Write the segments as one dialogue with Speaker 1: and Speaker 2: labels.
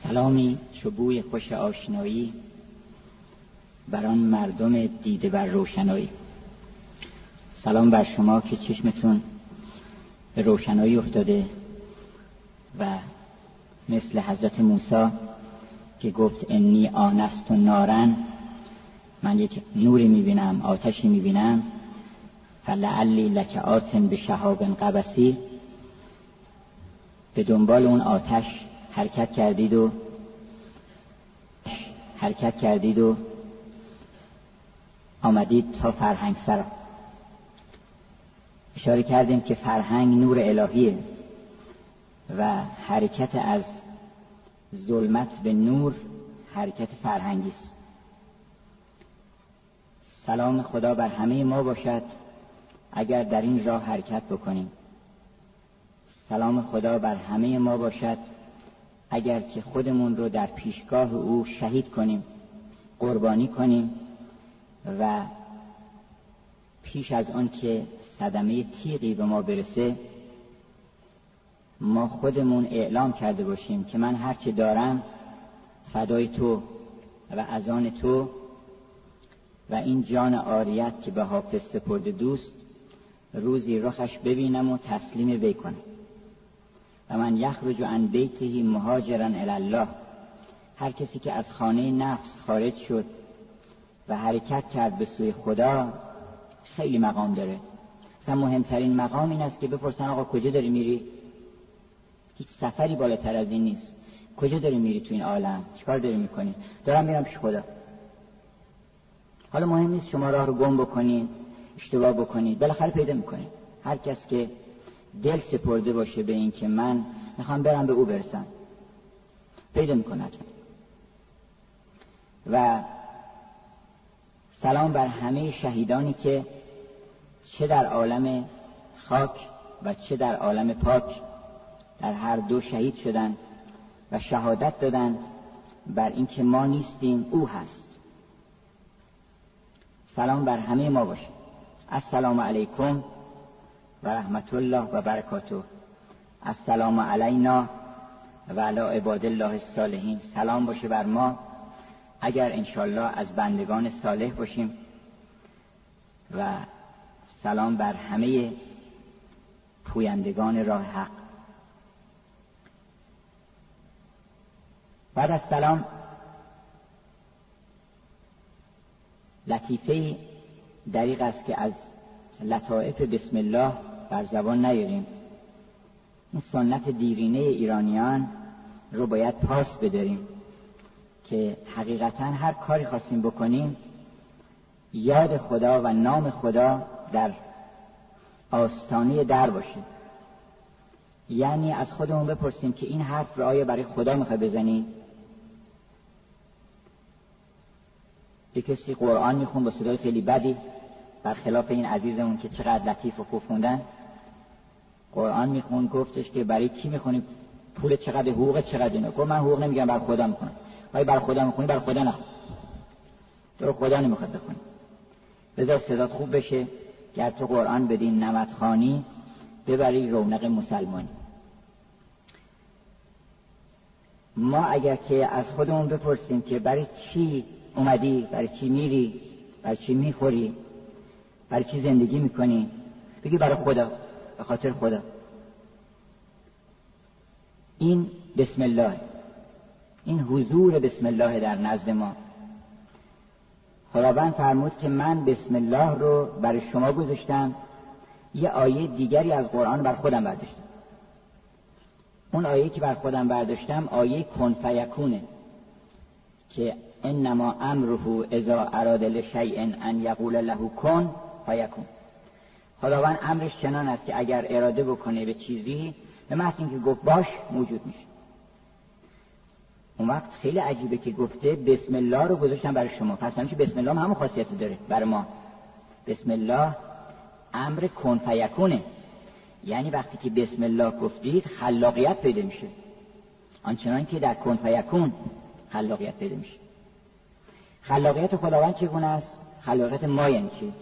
Speaker 1: سلامی چو بوی خوش آشنایی بر آن مردم دیده بر روشنایی. سلام بر شما که چشمتون به روشنایی افتاده و مثل حضرت موسی که گفت انی آنست نارن، من یک نوری میبینم، آتشی میبینم، فلعلی لک آتن به شهاب قبسی، به دنبال اون آتش حرکت کردید و آمدید تا فرهنگ سرا. اشاره کردیم که فرهنگ نور الهیه و حرکت از ظلمت به نور حرکت فرهنگی است. سلام خدا بر همه ما باشد اگر در این راه حرکت بکنیم. سلام خدا بر همه ما باشد اگر که خودمون رو در پیشگاه او شهید کنیم، قربانی کنیم و پیش از آن که صدمه تیغی به ما برسه ما خودمون اعلام کرده باشیم که من هر چه دارم فدای تو و از آن تو و این جان عاریت که به حافظ سپرده دوست روزی رخش ببینم و تسلیم وی کنم. و من یخرج عن بیته مهاجرا الی الله، هر کسی که از خانه نفس خارج شد و حرکت کرد به سوی خدا خیلی مقام داره. مثلا مهمترین مقام این است که بپرسن آقا کجا داری میری؟ هیچ سفری بالاتر از این نیست. کجا داری میری تو این عالم؟ چیکار داری میکنی؟ دارم میرم پیش خدا. حالا مهم نیست شما راه رو گم بکنید، اشتباه بکنید، بالاخره پیدا میکنید. هر کس که دل سپرده باشه به این که من میخوام برم به او برسم پیدا میکنه. و سلام بر همه شهیدانی که چه در عالم خاک و چه در عالم پاک در هر دو شهید شدند و شهادت دادند بر این که ما نیستیم، او هست. سلام بر همه ما باشه. السلام علیکم و رحمت الله و برکاته. السلام علینا و علی عباد الله الصالحین. سلام باشه بر ما اگر انشالله از بندگان صالح باشیم و سلام بر همه پویندگان راه حق. بعد از سلام لطیفه دریغ است که از لطائف بسم الله بر زبان نیاریم. این سنت دیرینه ایرانیان رو باید پاس بداریم که حقیقتا هر کاری خواستیم بکنیم یاد خدا و نام خدا در آستانه در باشه. یعنی از خودمون بپرسیم که این حرف رو آیا برای خدا میخوای بزنی؟ یک کسی قرآن میخون با صدای خیلی بدی، برخلاف این عزیزمون که چقدر لطیف و خوب خوندن. قرآن میخون، گفتش که برای کی میخونی؟ پول چقدر؟ حقوق چقدر؟ اینا گفت من حقوق نمیگم، برای خدا میخونم. ولی برای خدا میخونی، برای خدا نخون. تو خدا نمیخواد بخونی. بذار صدات خوب بشه، گر تو قرآن بدین نمدخوانی ببری رونق مسلمانی. ما اگر که از خودمون بپرسیم که برای چی اومدی، برای چی میری، برای چی میخوری، برای چی زندگی میکنی، بگی برای خدا، به خاطر خدا. این بسم الله، این حضور بسم الله در نزد ما. خداوند فرمود که من بسم الله رو برای شما گذاشتم، یه آیه دیگری از قرآن بر خودم برداشتم. اون آیه که بر خودم برداشتم آیه کن فیکونه که انما امره اذا اراد لشیء ان یقول له کن فیکون. خداوند امرش چنان است که اگر اراده بکنه به چیزی به محض اینکه گفت باش موجود میشه. اون وقت خیلی عجیبه که گفته بسم الله رو گذاشتم برای شما. پس همین که بسم الله هم خاصیت داره برای ما. بسم الله امر کن فیکونه، یعنی وقتی که بسم الله گفتید خلاقیت پیدا میشه. آنچنان که در کن فیکون خلاقیت پیدا میشه. خلاقیت خداوند چگونه است؟ خلاقیت ما یعنی چی؟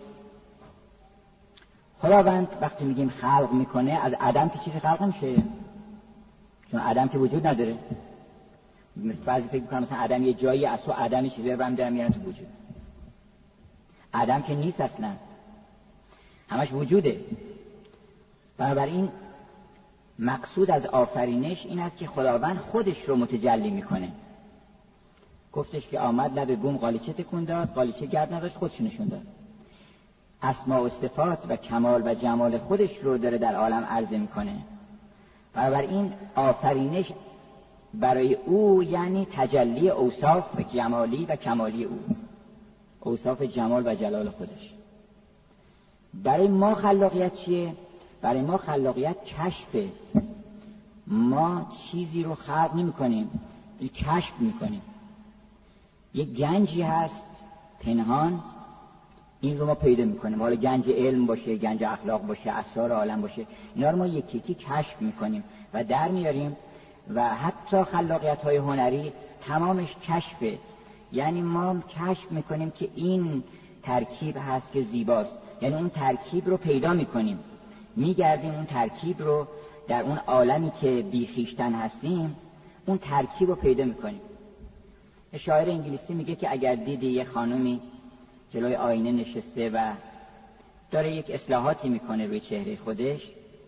Speaker 1: خداوند وقتی میگیم خلق میکنه از عدم که چیزی خلق نمیشه، چون عدم که وجود نداره. بعضی فکر می‌کنن مثلا عدم یه جایی از تو عدم چیزی رو برمی‌دارن میارن تو وجود. عدم که نیست اصلا، همش وجوده. بنابراین مقصود از آفرینش این است که خداوند خودش رو متجلی میکنه. گفتش که آمد لب بوم قالیچه تکون داد، قالیچه گرد نداشت، خودش نشون داد. اسما و صفات و کمال و جمال خودش رو داره در عالم عرضه میکنه. بنابراین آفرینش برای او یعنی تجلی اوصاف جمالی و کمالی او، اوصاف جمال و جلال خودش. برای ما خلاقیت چیه؟ برای ما خلاقیت کشفه. ما چیزی رو خلق نمی کنیم، کشف می کنیم. یک گنجی هست پنهان، این رو ما پیدا می کنیم. حالا گنج علم باشه، گنج اخلاق باشه، اسرار عالم باشه، اینا رو ما یکی یکی کشف می کنیم و در میاریم. و حتی خلاقیت های هنری تمامش کشفه، یعنی ما کشف می کنیم که این ترکیب هست که زیباست، یعنی اون ترکیب رو پیدا می کنیم، میگردیم اون ترکیب رو در اون عالمی که بی خویشتن هستیم، اون ترکیب رو پیدا میکنیم. شاعر انگلیسی میگه که اگر دیدی یه خانومی جلوی آینه نشسته و داره یک اصلاحاتی میکنه روی چهره خودش،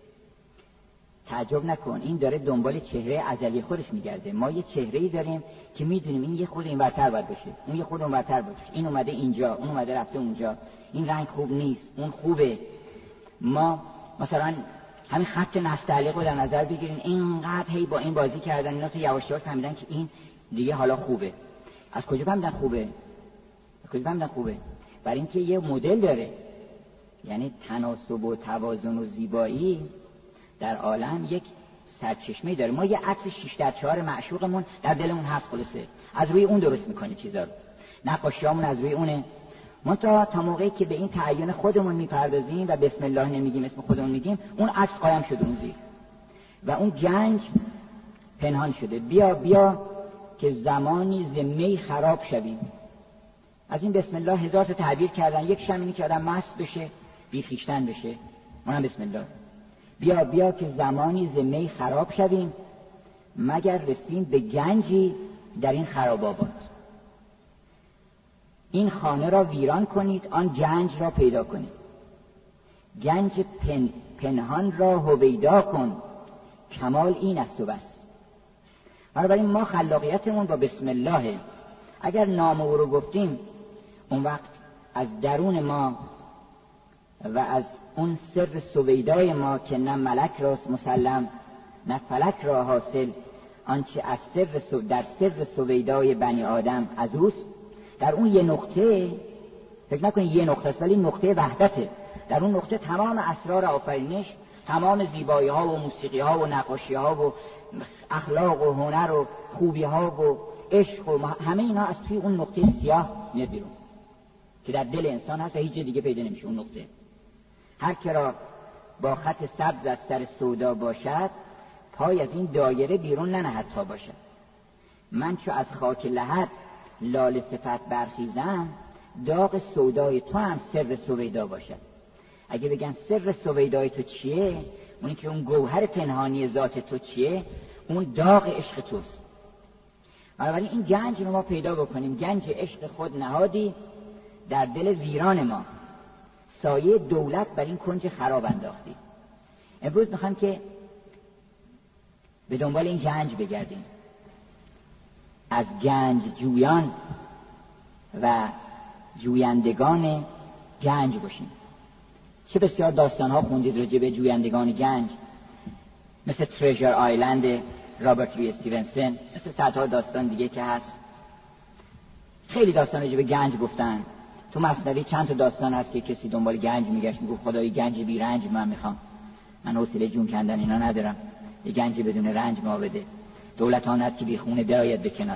Speaker 1: تعجب نکن، این داره دنبال چهره ازلی خودش میگرده. ما یه چهره‌ای داریم که میدونیم این یه خود اینورتر باید باشه، اون یه خود اونورتر باشه، این اومده اینجا، اون اومده رفته اونجا، این رنگ خوب نیست، اون خوبه. ما مثلا همین خط نستعلیق رو در نظر بگیرین، اینقدر هی با این بازی کردن اینا تا یواش یواش فهمیدن که این دیگه حالا خوبه. از کجا فهمیدن خوبه؟ از کجا فهمیدن خوبه؟ برای اینکه یه مدل داره، یعنی تناسب و توازن و زیبایی در عالم یک سرچشمه داره. ما یه عکس 6:4 معشوقمون در دلمون هست، خلاصه از روی اون درست میکنیم چیزا رو، نقاشیامون از روی اونه. ما تا موقعی که به این تعین خودمون میپردازیم و بسم الله نمیگیم، اسم خودمون میگیم، اون عکس قایم شده اون زیر و اون گنج پنهان شده. بیا که زمانی ز می خراب شویم. از این بسم الله هزار تا تعبیر کردن، یک شمینی که آدم مست بشه، بی خویشتن بشه، اونم بسم الله. بیا که زمانی ز می خراب شویم، مگر رسیم به گنجی در این خراب آباد. این خانه را ویران کنید، آن گنج را پیدا کنید. گنج پنهان را هویدا کن، کمال این است و بس. بنابراین ما خلاقیتمون با بسم الله. اگر نام او رو گفتیم، اون وقت از درون ما و از اون سر سویدای ما که نه ملک راست مسلم نه فلک را حاصل، آنچه از در سر سویدای بنی آدم از اوست، در اون یه نقطه، فکر نکنید یه نقطه است ولی نقطه وحدته، در اون نقطه تمام اسرار آفرینش، تمام زیبایی ها و موسیقی ها و نقاشی ها و اخلاق و هنر و خوبی ها و عشق و همه اینا از توی اون نقطه سیاه میاد بیرون که در دل انسان هست و هیچ جای دیگه پیدا نمیشه. اون نقطه هر که را با خط سبز از سر سودا باشد، پای از این دایره بیرون ننهد تا باشد. من چو از خاک لحد لاله صفت برخیزم، داغ سودای تو هم سر سویدا باشد. اگه بگن سر سویدای تو چیه، اونی که اون گوهر پنهانی ذات تو چیه، اون داغ عشق توست. بنابراین این گنج رو ما پیدا بکنیم، گنج عشق خود نهادی در دل ویران ما، سایه دولت بر این کنج خراب انداختی. امروز میخوام که به دنبال این گنج بگردیم، از گنج جویان و جویندگان گنج باشیم. چه بسیار داستان‌ها خوندید راجع به جویندگان گنج، مثل تریژر آیلند رابرت لوی استیونسن، مثل صدها داستان دیگه که هست. خیلی داستان راجع به گنج گفتن. تو مثنوی چند تا داستان هست که کسی دنبال گنج میگشت، میگه خدای گنج بی رنج من میخوام، من حوصله جون کندن اینا ندارم، یه گنج بدون رنج ما بده، دولت آن است که بی خونه درآید به کنار.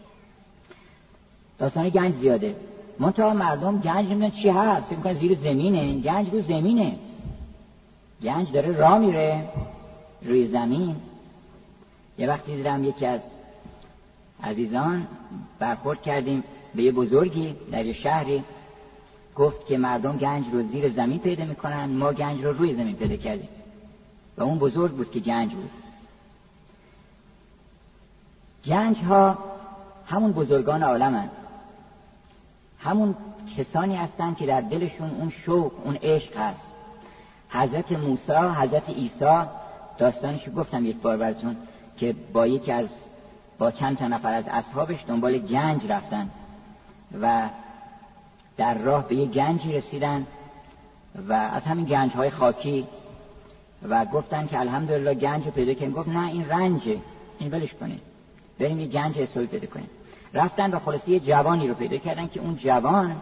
Speaker 1: داستان گنج زیاده. منتها مردم گنج نمیدونن چی هست، فکر میکنن زیر زمینه. این گنج رو زمینه، گنج داره راه میره روی زمین. یه وقتی دیدم یکی از عزیزان برخورد کردیم به یه بزرگی در یه شهری، گفت که مردم گنج رو زیر زمین پیدا میکنن، ما گنج رو روی زمین پیدا کردیم. و اون بزرگ بود که گنج بود. گنج ها همون بزرگان عالمن، همون کسانی هستند که در دلشون اون شوق، اون عشق هست. حضرت موسی، حضرت عیسی، داستانشو گفتم یک بار براتون که با چند تا نفر از اصحابش دنبال گنج رفتن و در راه به یه گنجی رسیدن و از همین گنج‌های خاکی و گفتن که الحمدلله گنج رو پیدا کردیم. گفت نه این رنجه، این ولش کنید، بریم یه گنج حسابی پیدا کنیم. رفتن و خلاصی یه جوانی رو پیدا کردن که اون جوان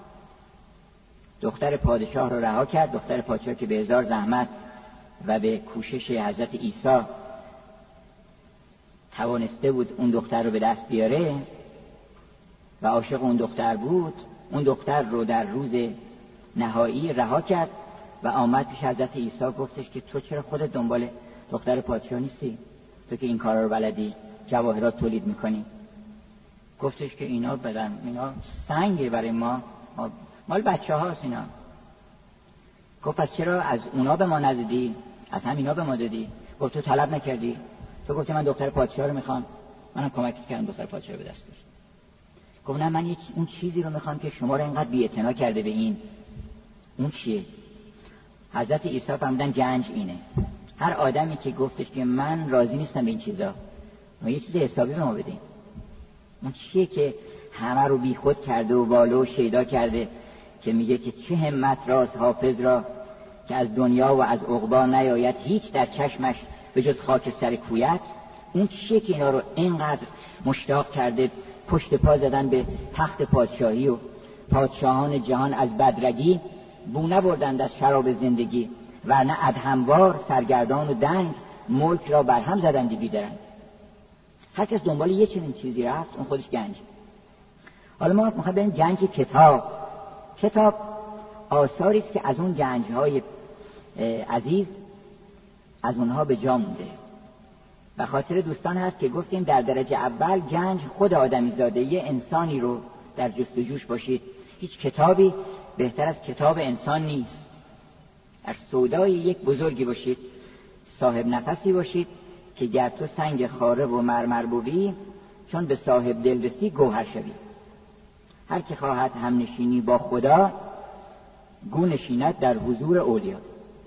Speaker 1: دختر پادشاه رو رها کرد. دختر پادشاه که به هزار زحمت و به کوشش حضرت عیسی توانسته بود اون دختر رو به دست بیاره و عاشق اون دختر بود، اون دختر رو در روز نهایی رها کرد و آمد پیش حضرت عیسی. گفتش که تو چرا خودت دنبال دختر پادشاه نیستی؟ تو که این کارا رو بلدی، جواهرات تولید میکنی. گفتش که اینا سنگه برای ما مال بچه هاست اینا. گفت پس چرا از اونا به ما ندادی؟ از همینا به ما دادی. گفت تو طلب نکردی؟ تو گفتی من دختر پادشاه رو میخوام، منم کمک کردم دختر پادشاه رو به دست بیاری. گفت نه من اون چیزی رو میخوام که شما رو اینقدر بی‌اعتنا کرده به این. اون چیه؟ حضرت عیسی فهمیدن گنج اینه. هر آدمی که گفتش که من راضی نیستم به این چیزا، ما یه چیز حسابی به ما بدین. اون چیه که همه رو بیخود کرده و والو و شیدا کرده که میگه که چه همت راست حافظ را که از دنیا و از عقبا نیاید هیچ در چشمش به جز خاک سر کویت. اون چیه که اینا رو اینقدر مشتاق کرده پشت پا زدن به تخت پادشاهی و پادشاهان جهان از بدرگی بو نبردند از شراب زندگی و نه ادهموار سرگردان و دنگ ملک را برهم زدند بیدرنگ. هر کس دنبال یه چنین چیزی رفت، اون خودش گنج. حالا ما میخوایم بریم گنج کتاب آثاری است که از اون گنج‌های عزیز از اونها به جا مونده. به خاطر دوستان هست که گفتیم در درجه اول گنج خود آدمی زاده، یه انسانی رو در جستجوش باشید. هیچ کتابی بهتر از کتاب انسان نیست. در سودای یک بزرگی باشید، صاحب نفسی باشید که گر تو سنگ خاره و مرمر بودی، چون به صاحب دل رسی گوهر شوی. هر که خواهد هم نشینی با خدا، گو نشیند در حضور اولیا.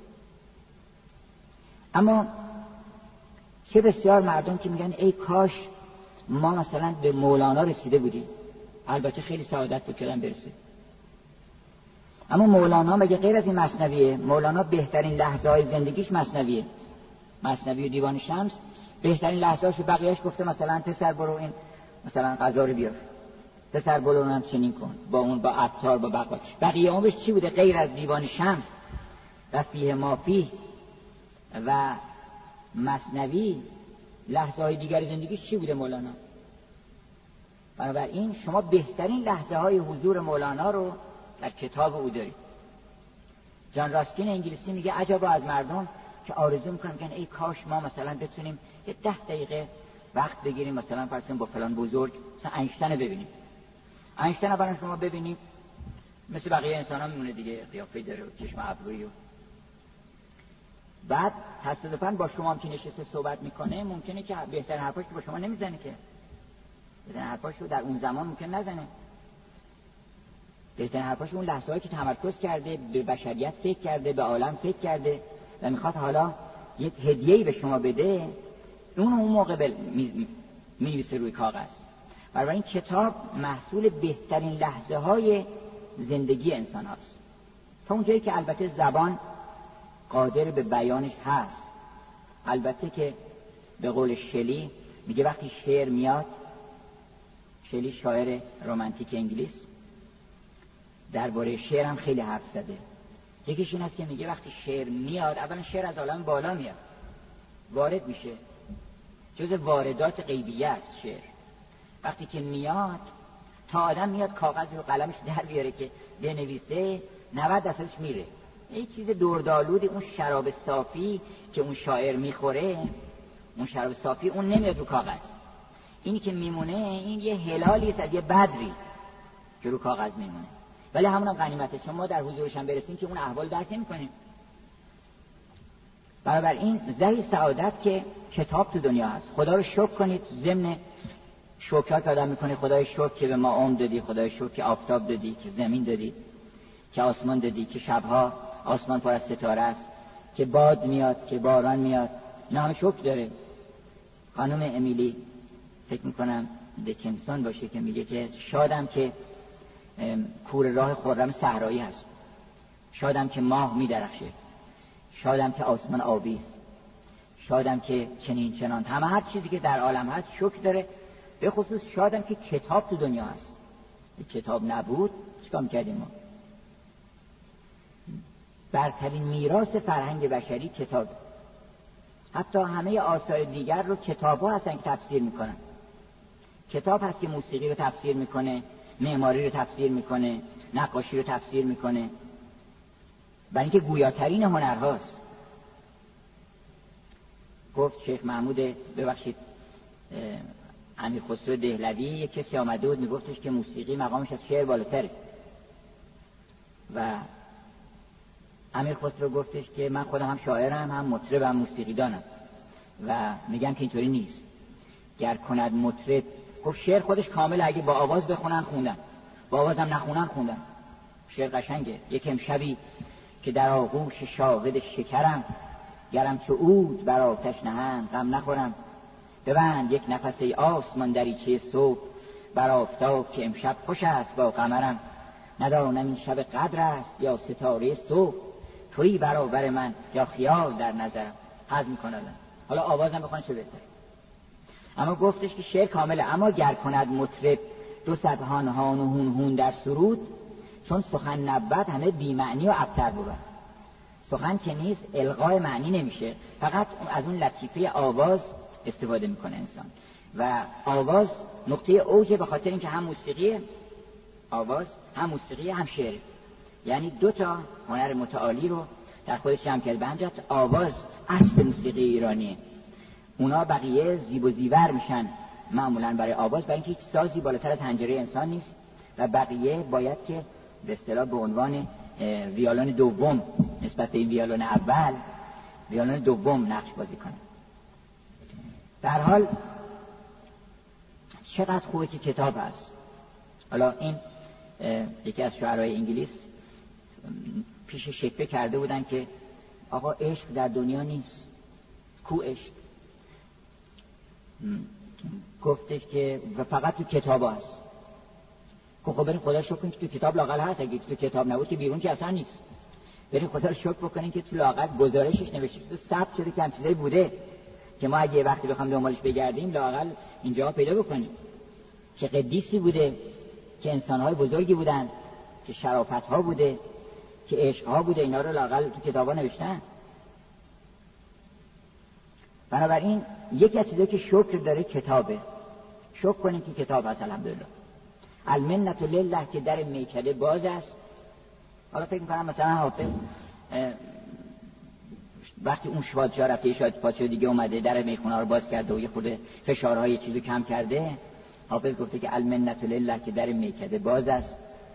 Speaker 1: اما چه بسیار مردم که میگن ای کاش ما مثلا به مولانا رسیده بودیم. البته خیلی سعادت بود که برسه. اما مولانا مگه غیر از این مثنویه؟ مولانا بهترین لحظه های زندگیش مثنویه. مثنوی و دیوان شمس بهترین لحظه هاشو بقیهش گفته مثلا پسر برو این مثلا غذا رو بیار، پسر برو اونم چنین کن، با اون با عطار با بقال. بقیه عمرش چی بوده غیر از دیوان شمس و فیه ما فیه و مثنوی؟ لحظه های دیگر زندگیش چی بوده مولانا؟ بنابراین شما بهترین لحظه های حضور مولانا رو در کتاب او دارید. جان راسکین انگلیسی میگه عجبا از مردم که آرزو میکنن میگن ای کاش ما مثلا بتونیم یه 10 دقیقه وقت بگیریم مثلا فرض کنیم با فلان بزرگ مثلا اینشتین ببینیم. اینشتین برای شما ببینیم مثل بقیه انسان ها میمونه دیگه، قیافه داره و چشم ابرویی و بعد تصادفاً با شما هم که نشسته صحبت میکنه ممکنه که بهترین حرفاش که با شما نمیزنه، که بهترین حرفاشو در اون زمان ممکن نزنه. بهترین حرفاش اون لحظه‌ای که تمرکز کرده به بشریت فکر کرده، به عالم فکر کرده و میخواد حالا یک هدیه‌ای به شما بده، اون موقع می‌نویسه روی کاغذ. برای این کتاب محصول بهترین لحظه‌های زندگی انسان هاست، تا اونجایی که البته زبان قادر به بیانش هست. البته که به قول شلی میگه وقتی شعر میاد، شلی شاعر رمانتیک انگلیس درباره شعر هم خیلی حرف زده. یکیش این است که میگه وقتی شعر میاد، اولا شعر از عالم بالا میاد، وارد میشه، جز واردات غیبیه است شعر. وقتی که میاد تا آدم میاد کاغذ و قلمش در بیاره که بنویسه 90% میره. این چیز دردآلود، اون شراب صافی که اون شاعر میخوره، اون شراب صافی اون نمیاد رو کاغذ. اینی که میمونه این یه هلالی است از یه بدری که رو کاغذ میمونه، ولی همون هم غنیمته، چون ما در حضورش هم برسیم که اون احوال درک نمی‌کنیم. بنابراین زهی سعادت که کتاب تو دنیا هست. خدا رو شکر کنید ضمن شکر که آدم میکنه، خدای شکر که به ما عمر دادی، خدای شکر که آفتاب دادی، که زمین دادی، که آسمان دادی، که شبها آسمان پر از ستاره است، که باد میاد، که باران میاد. اینا همه شکر داره. خانم امیلی فکر میکنم دکنسون باشه که میگه که شادم که کور راه خرم صحرایی هست، شادم که ماه میدرخشه، شادم که آسمان آبی است، شادم که چنین چنان. همه هر چیزی که در عالم هست شکر داره. به خصوص شادم که کتاب تو دنیا هست. کتاب نبود چیکار می‌کردیم ما؟ برترین میراث فرهنگ بشری کتاب. حتی همه آثار دیگر رو کتاب‌ها هستن که تفسیر میکنن. کتاب هست که موسیقی رو تفسیر میکنه، معماری رو تفسیر میکنه، نقاشی رو تفسیر میکنه، برای اینکه گویاترین هنرهاست. گفت شیخ محمود ببخشید امیر خسرو دهلوی یک کسی آمده بود میگفتش که موسیقی مقامش از شعر بالاتره و امیر خسرو گفتش که من خودم هم شاعرم، هم مطربم، هم موسیقیدانم و میگم که اینطوری نیست. گر کند مطرب، گفت شعر خودش کامل، اگه با آواز بخونن خوندن، با آواز هم نخونن خوندن. شعر قشنگه. یک امشبی که در آغوش شاهد شکرم، گرم چو عود بر آتش نهند غم نخورم. ببند یک نفس ای آسمان دریچه صبح، بر آفتاب که امشب خوش است با قمرم. ندانم این شب قدر است یا ستاره صبح، تویی برابر من یا خیال در نظرم. حزم میکنه. حالا آوازم بخوان چه بهتر. اما گفتش که شعر کامله. اما گر کند مطرب 200 هان هان و هون هون در سرود، چون سخن نبود همه بی معنی و ابتر بود. سخن که نیست الغای معنی نمیشه، فقط از اون لطیفه آواز استفاده میکنه انسان. و آواز نقطه اوجه، به خاطر اینکه هم موسیقی آواز، هم موسیقی، هم شعر، یعنی 2 تا هنر متعالی رو در خودش جمع کرده. به همجهت آواز اصل موسیقی ایرانیه. اونا بقیه زیب و زیور میشن معمولا برای آواز، برای اینکه هیچ سازی بالاتر از حنجره انسان نیست و بقیه باید که به اصطلاح به عنوان ویولون دوم نسبت به این ویولون اول، ویولون دوم نقش بازی کنه. در حال چقدر خوبه که کتاب هست. حالا این یکی از شاعرای انگلیس پیش شکوه کرده بودن که آقا عشق در دنیا نیست، کو عشق؟ گفتش که فقط تو کتاب هست. خب بریم خدا شکر کنیم که تو کتاب لااقل هست. اگه تو کتاب نبود که بیرون که اصلا نیست. بریم خدا شکر بکنیم که تو لااقل گزارشش نوشته، تو ثبت شده که هم چیزایی بوده که ما اگه وقتی بخوام دنبالش بگردیم لااقل اینجا پیدا بکنیم که قدیسی بوده، که انسان‌های بزرگی بودن، که شرافت‌ها بوده، که عشق‌ها بوده. اینا رو لااقل تو کتابا نوشتن. بنابراین یکی از چیزایی که شکر داره کتابه. شکر کنیم که کتاب هست. الحمدلله. المنت لله که در میکده باز است. حالا فکر می‌کنم مثلا حافظ وقتی اون شوادجا رفته، شاید پادشاه دیگه اومده در میخونه رو باز کرده و یه خورده فشارهای چیزو کم کرده، حافظ گفته که المنت لله که در میکده باز است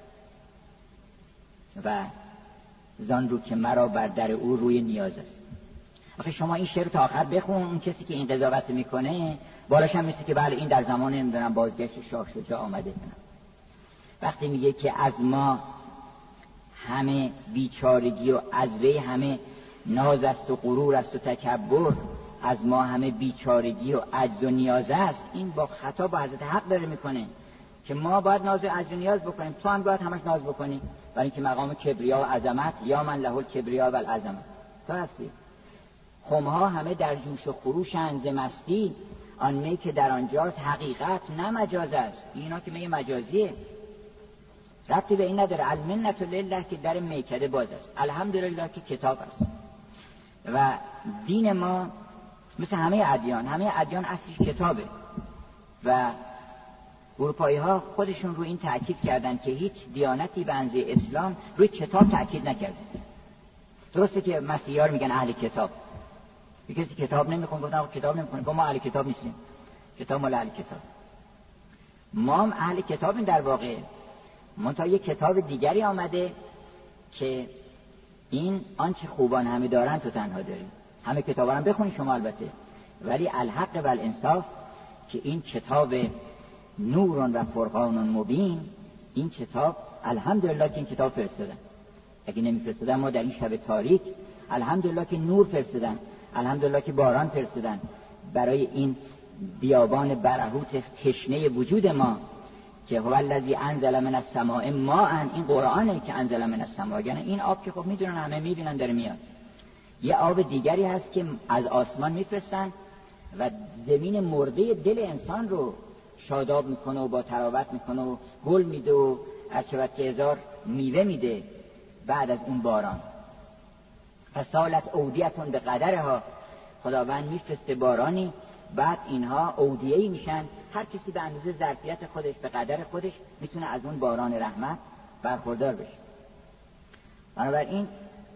Speaker 1: و زان رو که مرا بر در او روی نیاز است. آخه شما این شعر تا آخر بخون، اون کسی که این قضاوت میکنه بالاش هم میشه که بله این در زمان نمیدونم بازگشت شاه شجاع آمده. وقتی میگه که از ما همه بیچارگی و از وی همه ناز است و غرور است و تکبر، از ما همه بیچارگی و عجز و نیاز است، این با خطا با حضرت حق داره میکنه که ما باید ناز و عجز و نیاز بکنیم. تو هم باید همش ناز بکنی، برای اینکه مقام کبریا و عظمت یا من له الکبریا و العظمت تو هستی. خمها همه در جوش و خروشند ز مستی، آن می که در آنجاست حقیقت نه مجاز است. اینا که می مجازیه، ربطی به این نداره. المنت لله که در میکده باز است. الحمدلله که کتاب است. و دین ما مثل همه ادیان اصلش کتابه و اروپایی ها خودشون روی این تأکید کردن که هیچ دیانتی به اندازه اسلام روی کتاب تأکید نکرده. درسته که مسیحی‌ها میگن اهل کتاب، کسی کتاب نمیخونه، گفتن آقا کتاب نمیخونه، ما اهل کتاب نیستیم، کتاب مال اهل کتاب. ما هم اهل کتابیم در واقع. منتها یک کتاب دیگری آمده که این آنچه خوبان همه دارن تو تنها داری. همه کتابا هم بخونی شما البته، ولی الحق و الانصاف که این کتاب نور و فرقان مبین، این کتاب الحمدلله که این کتاب فرستادن. اگه نمیفرستادن ما در این شب تاریک، الحمدلله که نور فرستادن، الحمدلله که باران فرستادن برای این بیابان برهوت تشنه وجود ما که هو الذی انزل من السماء ماء. این قرآنه که انزل من السماء، یعنی این آب که خب میدونن، همه میبینن داره میاد. یه آب دیگری هست که از آسمان میفرستن و زمین مرده دل انسان رو شاداب میکنه و با تراوت میکنه و گل میده و هرچه هزار میوه میده بعد از اون باران. فسالت اودیتون به قدرها، خداوند میفرسته بارانی، بعد اینها اودیه‌ای میشن، هر کسی به اندازه ظرفیت خودش به قدر خودش میتونه از اون باران رحمت برخوردار بشه. بنابراین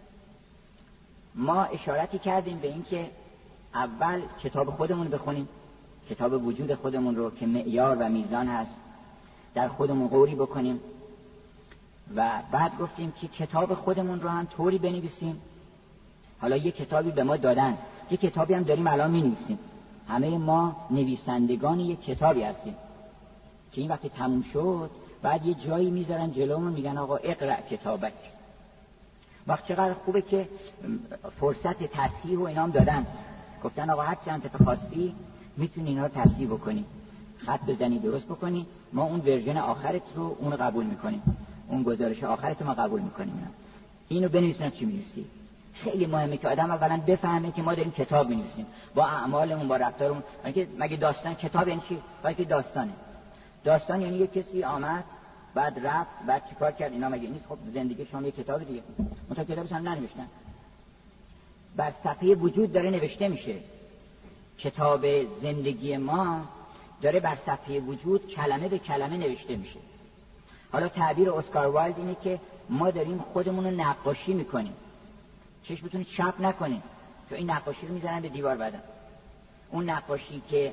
Speaker 1: ما اشارتی کردیم به این که اول کتاب خودمون بخونیم، کتاب وجود خودمون رو که معیار و میزان هست در خودمون قوری بکنیم، و بعد گفتیم که کتاب خودمون رو هم طوری بنویسیم. حالا یه کتابی به ما دادن، یه کتابی هم داریم الان می‌نویسیم. همه ما نویسندگان یک کتابی هستیم که این وقتی تموم شد بعد یه جایی میذارن جلومون میگن آقا اقرأ کتابک. وقت چقدر خوبه که فرصت تصحیح و اینام دادن، گفتن آقا هر چند تا خواستی میتونی اینا رو تصحیح بکنی، خط بزنی درست بکنی، ما اون ورژن آخرت رو اون قبول میکنیم، اون گزارش آخرت رو ما قبول میکنیم. اینو بنویسن چی می‌نویسی. خیلی مهمه که آدم اولا بفهمه که ما داریم کتاب می‌نویسیم، با اعمالمون، با رفتارمون. مگه داستان کتاب یعنی چی؟ باید که داستانه. داستان یعنی یک کسی آمد بعد رفت بعد چیکار کرد، اینا مگه نیست؟ خب زندگی شما یک کتاب دیگه. منتها کتابش هم ننوشتن، بر صفحه وجود داره نوشته میشه. کتاب زندگی ما داره بر صفحه وجود کلمه به کلمه نوشته میشه. حالا تعبیر اسکار وایلد اینه که ما داریم خودمون رو نقاشی میکنیم، چشمتون چپ نکنین که این نقاشی رو میزنن به دیوار بعدن. اون نقاشی که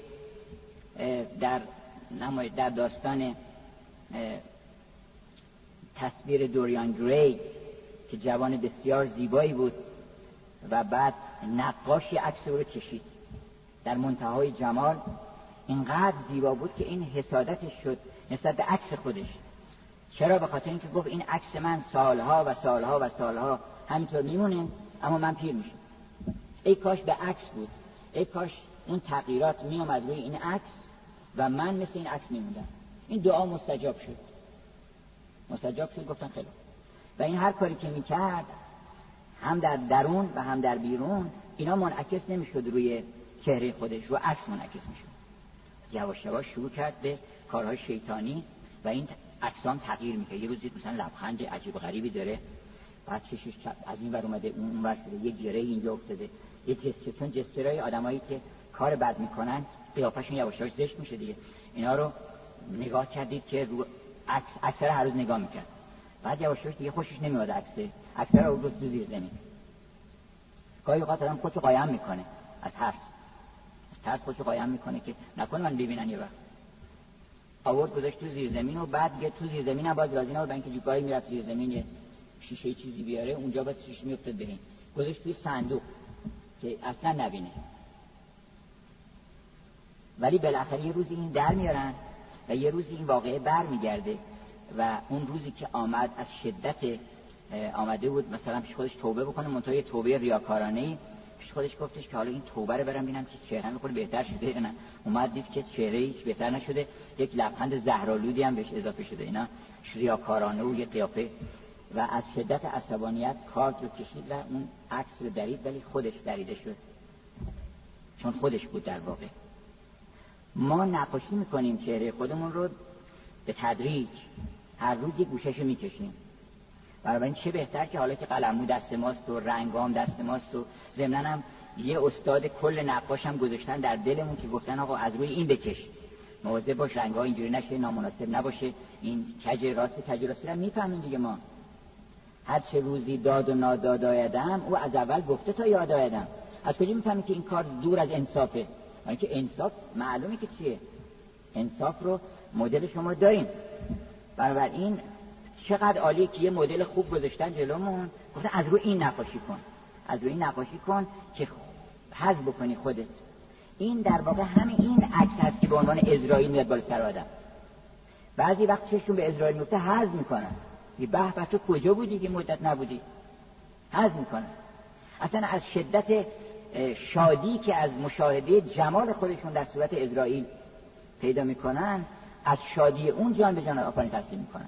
Speaker 1: در داستان تصویر دوریان گری که جوان بسیار زیبایی بود و بعد نقاشی عکس رو کشید در منتهای جمال، اینقدر زیبا بود که این حسادتش شد نسبت به عکس خودش. چرا؟ به خاطر اینکه گفت این عکس من سالها و سالها و سالها همینطور میمونه اما من پیر میشم. ای کاش به عکس بود، ای کاش اون تغییرات میومد روی این عکس و من مثل این عکس میموندم. این دعا مستجاب شد. گفتن خیلی. و این هر کاری که میکرد هم در درون و هم در بیرون اینا منعکس نمیشد روی چهره خودش، رو عکس منعکس میشد. یواش یواش شروع کرد به کارهای شیطانی و این عکسام تغییر میکنه. یه روزی مثلا لبخند عجیب غریبی داره، بعد چشش از این ور اومده اون ور شده، یه گره اینجا افتاده، یه جسته، چون جسترهای آدمایی که کار بد میکنن قیافشون یواش یواش زشت میشه دیگه. اینا رو نگاه کردید که رو اکثر هر روز نگاه میکرد، بعد یواش یواش دیگه خوشش نمیاد اکثر رو تو زیر زمین. گاهی اوقات آدم خودشو قایم میکنه از ترس خودشو قایم میکنه که نکنه من ببینن. یه وقت آورد گذاشت تو زیر زمین و بعد دیگه تو زیر زمین هم باز راضی نبود، اینکه گاهی میرفت زیر زمین یه شیشه چیزی بیاره اونجا باز شیشه میافتاد ببین، گذاشت توی صندوق که اصلا نبینه. ولی بالاخره یه روزی این در میارن و یه روزی این واقعه بر میگرده و اون روزی که آمد از شدت آمده بود مثلا پیش خودش توبه بکنه، منتها یه توبه ریاکارانه‌ای، پیش خودش گفتش که حالا این توبه رو برم ببینم که چهره‌م خود بهتر شده یا نه. اومد دید که چهره هیچ بهتر نشده، یک لبخند زهرآلودی هم بهش اضافه شده. اینا ریاکارانه و یه قیافه، و از شدت عصبانیت کارت رو کشید و اون عکس رو درید، ولی خودش دریده شد چون خودش بود. در واقع ما نقاشی میکنیم چهره خودمون رو به تدریج، هر روز یک گوشه‌شو میکشیم. بنابراین چه بهتر که حالا که قلمو دست ماست و رنگام دست ماست و ضمناً هم یه استاد کل نقاش هم گذاشتن در دلمون که گفتن آقا از روی این بکش، مواظب باش رنگ‌ها اینجوری نشه، نامناسب نباشه، این کج راستی رو میفهمیم دیگه. ما هر چه روزی داد و ناداد آیدم او از اول گفته تا یاد آیدم. از کجا میفهمیم که این کار دور از انصافه؟ یعنی که انصاف معلومه که چیه. انصاف رو مدل شما داریم. بنابراین چقدر عالیه که یه مدل خوب گذاشتن جلومون، گفتن از روی این نقاشی کن که حذف بکنی خودت. این در واقع همین این عکس هست که به عنوان اسرائیل میاد بالا سر آدم. بعضی وقت چشمشون به اسرائیل میفته حظ میکنن، به به تو کجا بودی که مدت نبودی، حظ میکنن. اصلا از شدت شادی که از مشاهده جمال خودشون در صورت اسرائیل پیدا میکنن، از شادی اون جان به جان آفرین تسلیم میکنن.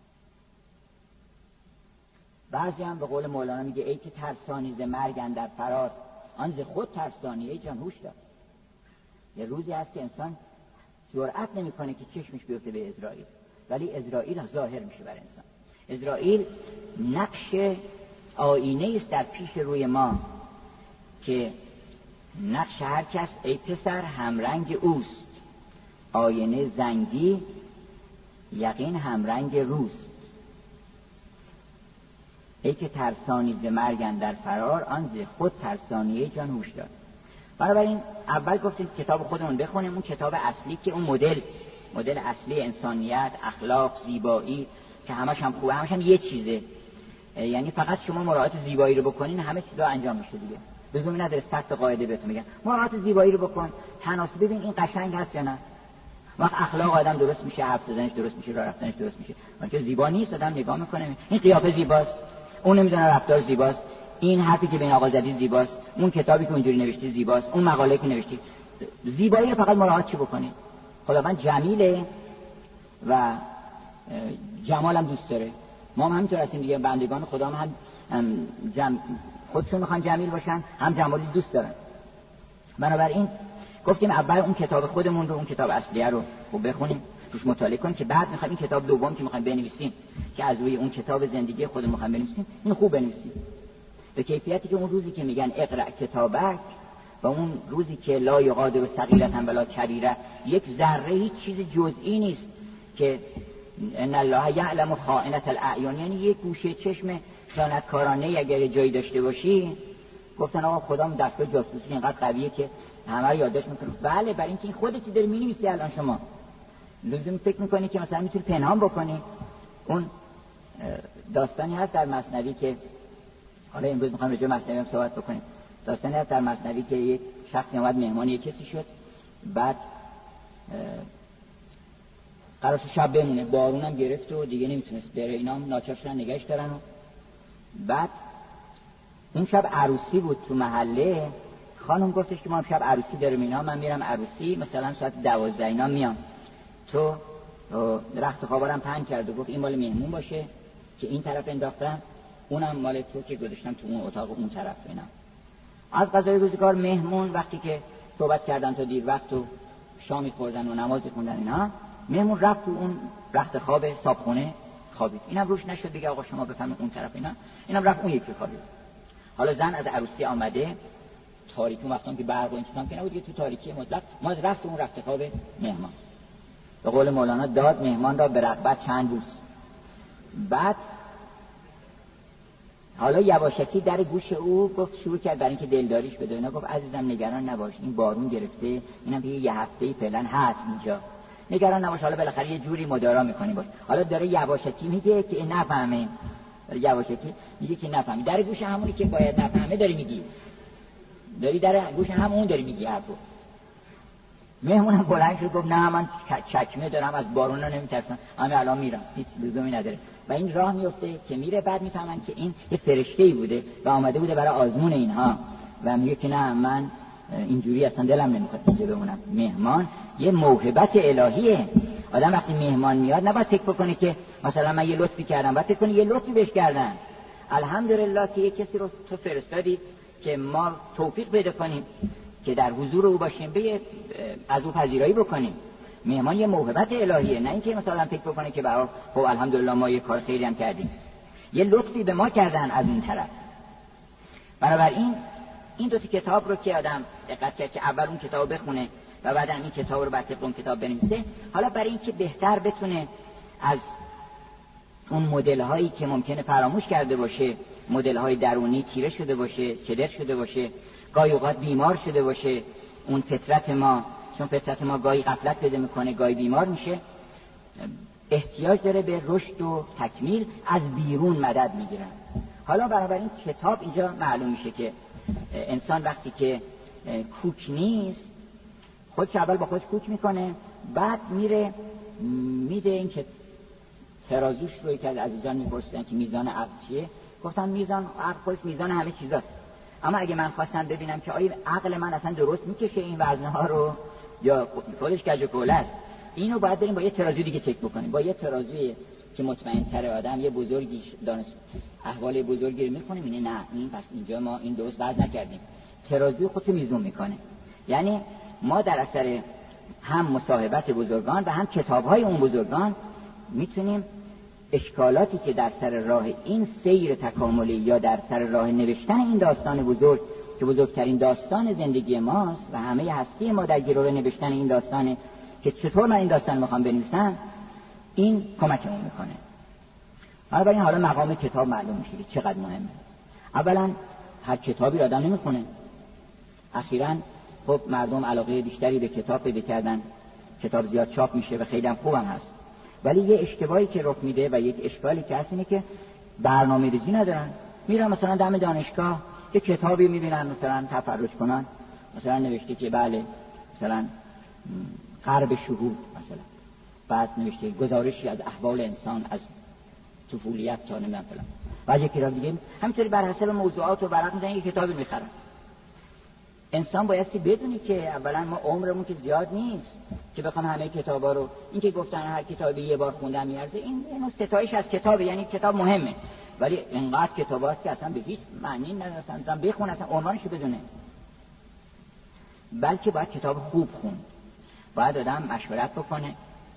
Speaker 1: بعضی هم به قول مولانا میگه ای که ترسانی ز مرگ اندر فرار، آن ز خود ترسانی ای جان هوش دار. یه روزی هست که انسان جرأت نمیکنه که چشمش بیفته به اسرائیل، ولی اسرائیل ظاهر میشه بر انسان. اسرائیل نقش آینه است در پیش روی ما که نقش هر کس ای پسر همرنگ اوست، آینه زنگی یقین همرنگ روست. ای که ترسانی ز مرگ اندر فرار، آن ز خود ترسانی جان هوش دار. بنابراین اول گفتیم کتاب خودمون بخونیم، اون کتاب اصلی که اون مدل اصلی انسانیت، اخلاق، زیبایی که همش هم خوبه، همش هم یه چیزه، یعنی فقط شما مراعات زیبایی رو بکنین همه چیز رو انجام میشه دیگه. لزومی نداره صد قاعده بهتون میگن مراعات زیبایی رو بکن، تناسب ببین این قشنگ هست یا نه. وقت اخلاق آدم درست میشه، حرف زدنش درست میشه، راه رفتنش درست میشه. وقتی زیبا نیست آدم نگاه میکنه این قیافه زیباست، اون نمیدونه رفتار زیباست، این حرفی که بین آقا زدی زیباست، اون کتابی که اونجوری نوشتی زیباست، اون مقاله که نوشتی. زیبایی رو فقط مراعات چی بکنید. خداوند جمیله و جمالم دوست داره. ما هم همینطور هستیم دیگه، بندگان خدا هم خودشون میخوان جمیل باشن، هم جمالی دوست دارن. بنابراین گفتیم اول اون کتاب خودمون رو، اون کتاب اصلیه رو بخونیم، توش مطالعه کنیم که بعد میخوایم این کتاب دوم که میخوایم بنویسیم که از روی اون کتاب زندگی خودمون میخوایم بنویسیم، این خوب بنویسیم به کیفیتی که اون روزی که میگن اقرأ کتابک و اون روزی که لا یغادر صغیرة ولا کبیرة، یک ذره هیچ چیز جزئی نیست که ان الله یعلم خائنة الاعین، یعنی یک گوشه چشم خیانتکارانه اگر جایی داشته باشی، گفتن آقا خدا دستگاه جاسوسی اینقدر قویه که همه رو یادداشت میکنه. بله، برای اینکه این خودت داری می‌نویسی الان شما لزوم فکر میکنی که مثلا میتونی پنهان بکنی. اون داستانی هست در مثنوی که حالا امروز میخوام راجع به مثنوی هم صحبت بکنیم. داستانی هست در مثنوی که یک شخصی اومد مهمان یک کسی شد، بعد قرار شد شب بمونه، بارون هم گرفت و دیگه نمیتونست بره، اینا هم ناچار شدن نگهش دارن. و بعد اون شب عروسی بود تو محله، خانم گفتش که ما شب عروسی داریم اینا، من میرم عروسی مثلا ساعت 12 اینا میام، تو رخت خوابارم پهن کرد و گفت این مال مهمون باشه که این طرف انداختم، اونم مال تو که گذاشتم تو اون اتاق اون طرف. اینا از قضای روزگار مهمون وقتی که صحبت کردن تا دیر وقت و شامی خوردن و نماز خوندن اینا، مهمون رفت تو اون رخت خواب صابخونه خوابید. اینم روش نشد دیگه آقا شما بفهمید اون طرف، اینم رفت اون یکی خوابید. حالا زن از عروسی آمده، تاریکی وقتام که برق و این چیزام که نبود، تو تاریکی مطلق ما رفت اون رخت خواب مهمان. به قول مولانا داد مهمان را به رغبت چند روز. بعد حالا یواشکی در گوش او گفت، شروع کرد برای اینکه دلداریش بده اینا، گفت عزیزم نگران نباش، این بارون گرفته، اینم یه هفته فعلا هست اینجا، نگران نباش، حالا بالاخره یه جوری مدارا میکنیم باش. حالا داره یواشکی میگه که نفهمه، یواشکی میگه که نفهمی، در گوش همونی که باید نفهمه داری میگی، داری در گوش همون داری میگی حرفو. مهمونم بلند شد گفت نه من چکمه دارم، از بارونا نمیترسم، همه الان میرم، هیچ لزومی نداره. و این راه میفته که میره، بعد میفهمن که این یه فرشته‌ای بوده و آمده بوده برای آزمون اینها و میگه که نه من اینجوری اصلا دلم نمیخواد اینجا بمونم. مهمان یه موهبت الهیه. آدم وقتی مهمان میاد نباید فکر بکنه که مثلا من یه لطفی کردم، باید فکر کنه یه لطفی بهش کردن. الحمدلله که یه کسی رو تو فرستادی که ما توفیق پیدا کنیم که در حضور او باشیم، از او پذیرایی بکنیم. مهمان یه موهبت الهیه، نه اینکه مثلا فکر بکنه که برای خب الحمدلله ما یه کار خیری هم کردیم، یه لطفی به ما کردن از این طرف. بنابراین این دو تا کتاب رو که آدم دقت کرد که اول اون کتاب بخونه و بعد این کتاب رو بعد اون کتاب بنویسه، حالا برای اینکه بهتر بتونه از اون مدل هایی که ممکنه فراموش کرده باشه، مدل های درونی تیره شده باشه، کدر شده باشه، گاهی اوقات بیمار شده باشه، اون فطرت ما، چون فطرت ما گاهی غفلت پیدا میکنه، گاهی بیمار میشه، احتیاج داره به رشد و تکمیل، از بیرون مدد میگیرن. حالا بنابراین کتاب اینجا معلوم میشه که انسان وقتی که کوک نیست، خودش اول با خودش کوک میکنه، بعد میره میده. این که ترازوش رو که از عزیزان میپرسیدن که میزان عقل چیه، گفتم میزان عقل خودش میزان همه چیزاست. اما اگه من خواستم ببینم که آیا عقل من اصلا درست میکشه این وزنها رو یا خودش کج و کوله است، اینو باید بریم با یه ترازو دیگه چک بکنیم، با یه ترازوی که مطمئن تر آدم، یه بزرگی دانش احوال بزرگی رو میکنیم، اینه نه این پس اینجا ما این درست وزن نکردیم، ترازوی خودشو میزون میکنه. یعنی ما در اثر هم مصاحبت بزرگان و هم کتاب‌های اون بزرگان میتونیم اشکالاتی که در سر راه این سیر تکاملی یا در سر راه نوشتن این داستان بزرگ که بزرگترین داستان زندگی ماست و همه هستی ما در گروه نوشتن این داستانه که چطور من این داستان میخوام بنویسم، این کمکمون میکنه. بنابراین حالا مقام کتاب معلوم میشه که چقدر مهمه. اولا هر کتابی رو آدم نمیخونه. اخیراً خب مردم علاقه بیشتری به کتاب پیدا کردن، کتاب زیاد چاپ میشه و خیلی هم خوبم هست، ولی یه اشتباهی که رخ میده و یک اشکالی که هست اینه که برنامه‌ریزی ندارن. میرن مثلا دم دانشگاه که کتابی میبینن مثلا تفرج کنن، مثلا نوشته که بله مثلا غرب شهود مثلا، بعد نوشته گزارشی از احوال انسان از طفولیت تا نمیدونم فلان، بعد یک کتاب دیگه همینطوری بر حسب موضوعات و ورق میزنن یک کتابی میخرن. انسان بایستی بدونی که اولا ما عمرمون که زیاد نیست که بخوام همه کتابا رو، این که گفتن هر کتابی یه بار خوندن میارزه، اینو ستایش از کتابه، یعنی کتاب مهمه، ولی اینقدر کتاباست که اصلا به هیچ معنی نداره اصلا بخون، اصلا عنوانشو بدونه. بلکه باید کتاب خوب خوند، باید آدم مشورت بکنه،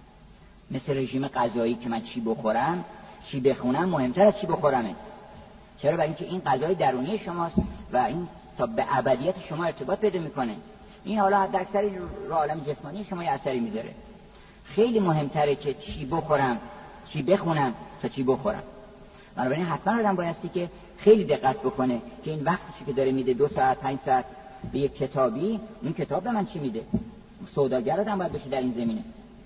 Speaker 1: مثل رژیم غذایی که من چی بخورم چی بخونم مهمتر از چی بخورمه. چرا؟ برای اینکه این غذای درونی شماست و این تا به ابدیت شما ارتباط پیدا میکنه. این حالا حد اکثر رو عالم جسمانی شما یه اثری میذاره. خیلی مهمتره که چی بخورم چی بخونم تا چی بخورم. بنابراین حتما آدم بایستی که خیلی دقت بکنه که این وقتی که داره میده 2 ساعت 5 ساعت به یک کتابی، اون کتاب به من چی میده. سوداگر آدم باید بشه در این زمینه.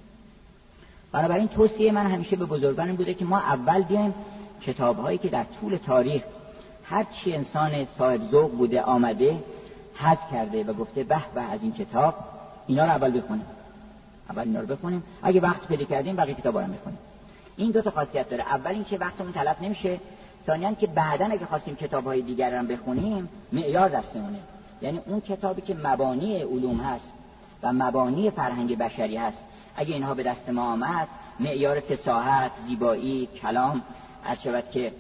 Speaker 1: بنابراین توصیه من همیشه به بزرگان بوده که ما اول بیایم کتاب‌هایی که در طول تاریخ هر چی انسان صاحب ذوق بوده آمده حذف کرده و گفته به به از این کتاب، اینا رو اول بخونیم. اول اینا رو بخونیم، اگه وقت پیدا کردیم بقیه کتابا رو میخونیم. این 2 تا خاصیت داره. اول این که وقتمون تلف نمیشه، ثانیاً که بعداً اگه خواستیم کتاب‌های دیگر هم بخونیم معیار دستمونه. یعنی اون کتابی که مبانی علوم هست و مبانی فرهنگ بشری هست، اگه اینها به دست ما آمد، معیار فصاحت، زیبایی، کلام، عرض که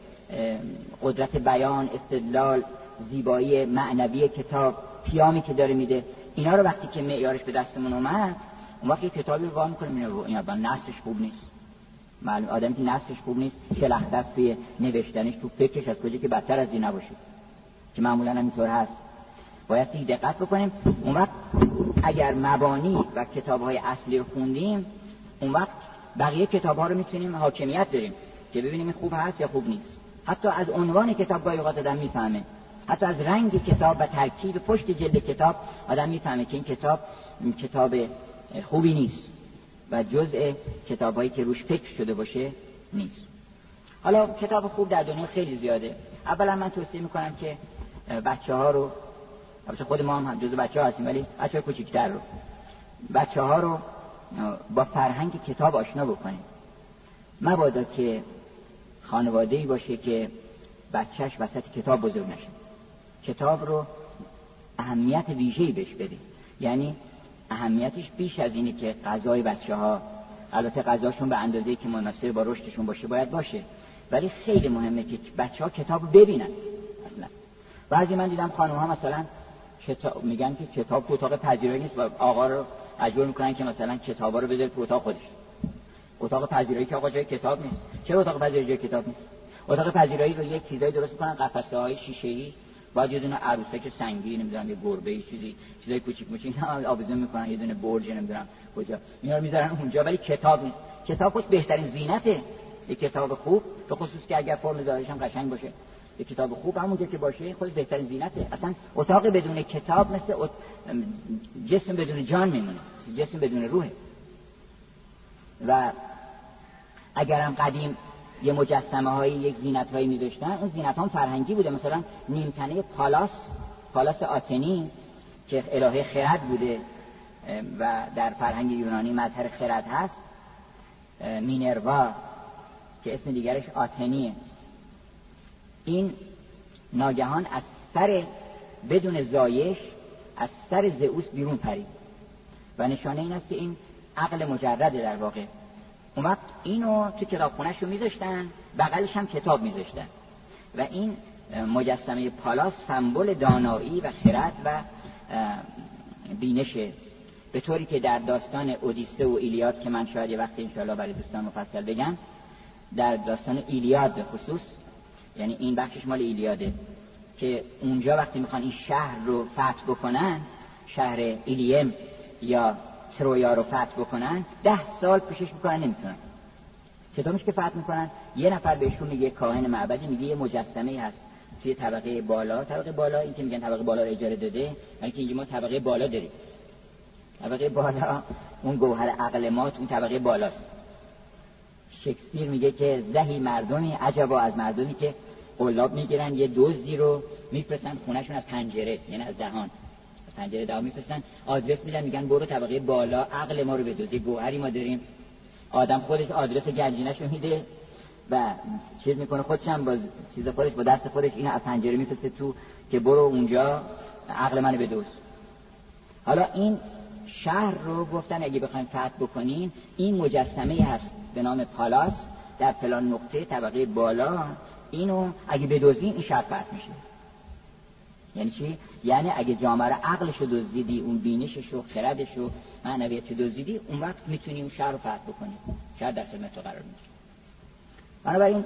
Speaker 1: قدرت بیان، استدلال، زیبایی معنوی کتاب، پیامی که داره میده، اینا رو وقتی که معیارش به دستمون اومد، اون وقت کتابی رو وام کنیم این اول نصش خوب نیست. معلوم آدمی که نصش خوب نیست، شلخته توی نوشتنش، تو فکرش از کجا که بدتر از این نباشه، که معمولا همینطور هست. باید دقت بکنیم. اون وقت اگر مبانی و کتاب‌های اصلی رو خوندیم، اون وقت بقیه کتاب‌ها رو میتونیم حاکمیت داریم که ببینیم این خوب هست یا خوب نیست. حتی از عنوان کتاب گاهی اوقات آدم میفهمه، حتی از رنگ کتاب و ترکیب پشت جلد کتاب آدم میفهمه که این کتاب خوبی نیست و جزء کتابایی که روش فکر شده باشه نیست. حالا کتاب خوب در دنیا خیلی زیاده. اولا من توصیه میکنم که بچه‌ها رو، البته خود ما هم جزء بچه‌ها هستیم، ولی بچه‌های کوچیک‌تر رو، بچه‌ها رو با فرهنگ کتاب آشنا بکنیم. مبادا که خانواده‌ای باشه که بچه‌ش وسط کتاب بزرگ نشه. کتاب رو اهمیت ویژه‌ای بهش بده. یعنی اهمیتش بیش از اینه که غذای بچه‌ها، البته غذاشون به اندازه‌ای که مناسب با رشدشون باشه باید باشه، ولی خیلی مهمه که بچه‌ها کتاب رو ببینن. اصلا بعضی من دیدم خانم‌ها مثلا کتاب میگن که کتاب تو اتاق پذیرایی نیست و آقا رو مجبور میکنن که مثلا کتابا رو بذاره تو اتاق خودش. اتاق پذیرایی که آقا جای کتاب نیست. چرا اتاق پذیرایی جای کتاب نیست؟ اتاق پذیرایی رو یک چیزایی درست میکنن، قفسه‌های شیشه‌ای، بعد یه دونه عروسک سنگی، نمیدونم یه گربه چیزای کوچیک موچیک آویزون میکنن، یه دونه برج نمیدونم کجا اینا رو میذارن اونجا، ولی کتاب نیست. کتاب خودش بهترین زینته. یک کتاب خوب، به خصوص که اگر فرم ظاهرش هم قشنگ باشه، یک کتاب خوب همونجا که باشه خودش بهترین زینته. اصلا اتاق بدون کتاب مثل جسم بدون جان میمونه، مثل جسم بدون روحه. و اگرم قدیم یه مجسمه هایی، یک زینت هایی می‌ذاشتن، اون زینت ها فرهنگی بوده. مثلا نیمتنه پالاس آتنی که الهه خرد بوده و در فرهنگ یونانی مظهر خرد هست، مینروا که اسم دیگرش آتنیه، این ناگهان از سر بدون زایش از سر زئوس بیرون پرید و نشانه این است که این عقل مجرده در واقع. اون وقت اینو تو کتابخونه‌شو میذاشتن، بغلش هم کتاب میذاشتن و این مجسمه پالاس سمبل دانایی و خرد و بینشه، به طوری که در داستان اودیسه و ایلیاد که من شاید یه وقتی انشاءالله برای دوستان مفصل بگم، در داستان ایلیاد به خصوص، یعنی این بخشش مال ایلیاده، که اونجا وقتی میخوان این شهر رو فتح بکنن، شهر ایلیم یا ترویا رو فتح بکنن، 10 سال کوشش میکنن نمیتونن. چطورش که فتح میکنن؟ یه نفر بهشون میگه، کاهن معبدی میگه یه مجسمه هست توی طبقه بالا. طبقه بالا این که میگن طبقه بالا رو اجاره داده، ولی که اینجا ما طبقه بالا داریم. طبقه بالا اون گوهر عقل ما اون طبقه بالاست. شکسپیر میگه که زهی مردمی عجبا از مردمی که قلاب میگیرن یه دزدی رو میفرستن خونهشون از پنجره، یعنی از دهان، از پنجره دهان میفرستن، آدرس میدن، میگن برو طبقه بالا عقل ما رو بدزد، گوهری ما داریم. آدم خودش آدرس گنجینه‌شو میده و چیز میکنه، خودش هم با چیز خودش با دست خودش اینو از پنجره میفرسته تو که برو اونجا عقل منو بدزد. حالا این شهر رو گفتن اگه بخوایم فتح بکنین، این مجسمه هست به نام پالاس در فلان نقطه طبقه بالا، اینو اگه بدزدین این شهر فتح میشه. یعنی چی؟ یعنی اگه جامعه عقلشو دزدیدی، اون بینششو، خردشو، معنویتشو دزدیدی، اون وقت میتونی اون شهر رو فتح بکنی، شهر در خدمت تو قرار میگیره. بنابراین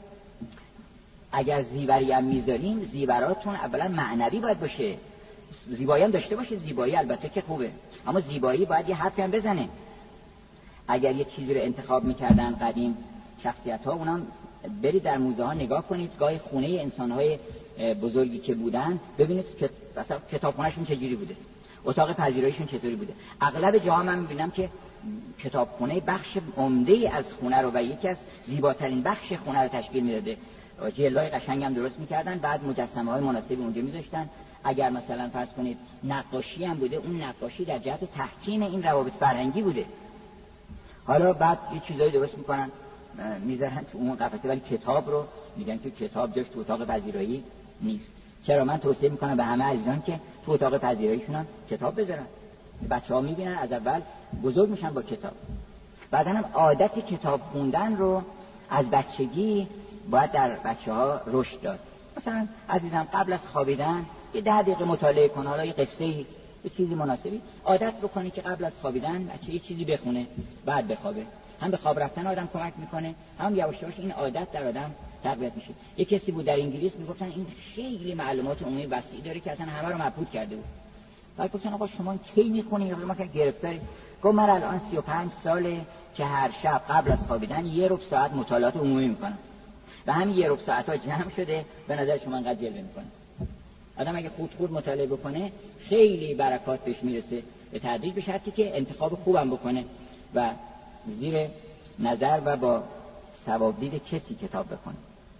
Speaker 1: اگر زیوری هم میذاریم، زیوراتون اولا معنوی باید باشه، زیبایی هم داشته باشه. زیبایی البته که خوبه، اما زیبایی باید یه حرفی هم بزنه. اگر یه چیزی رو انتخاب میکردن قدیم شخصیت ها، اونم برید در موزه ها نگاه کنید، گاهی خونه انسان های بزرگی که بودن ببینید که مثلا کتابخونهشون چجوری بوده، اتاق پذیراییشون چطوری بوده. اغلب جاها من میبینم که کتابخونه بخش عمده از خونه رو و یکی از زیباترین بخش خونه رو تشکیل میداده. جلوه قشنگ هم درست میکردن، بعد مجسمه های مناسبی اونجا میذاشتن. اگر مثلا فرض کنید نقاشی هم بوده، اون نقاشی در جهت تحکیم این روابط فرهنگی بوده. حالا بعد یه چیزایی درست میکنن میذارن تو اون قفسه، ولی کتاب رو میگن که کتاب جاش تو اتاق پذیرایی نیست. چرا؟ من توصیه میکنم به همه عزیزان که تو اتاق پذیراییشون هم کتاب بذارن. بچه‌ها میبینن از اول بزرگ میشن با کتاب. بعدن هم عادت کتاب خوندن رو از بچگی باید در بچه‌ها رشد داد. مثلا عزیزم قبل از خوابیدن یه 10 دقیقه مطالعه کن، حالا یه قصه، یه چیزی مناسبی عادت بکنی که قبل از خوابیدن بچه یه چیزی بخونه بعد بخوابه. هم به خواب رفتن آدم کمک میکنه، هم یواش یواش این عادت در آدم تقویت میشه. یه کسی بود در انگلیس میگفتن این خیلی معلومات عمومی وسیع داره که اصلا همه رو مبهوت کرده بود. بعد گفتن آقا شما کی میخونید؟ ما که گرفتاری. گفت من الان 35 ساله که هر شب قبل از خوابیدن یه ربع ساعت مطالعات عمومی میکنم و همین یه ربع ساعت‌ها جمع شده به نظر شما انقدر جلوه میکنه. آدم اگه خود مطالعه بکنه خیلی برکات بهش میرسه، به تدریج، به شرطی که انتخاب خوبم بکنه و زیر نظر و با ثوابدید کسی کتاب بخونه.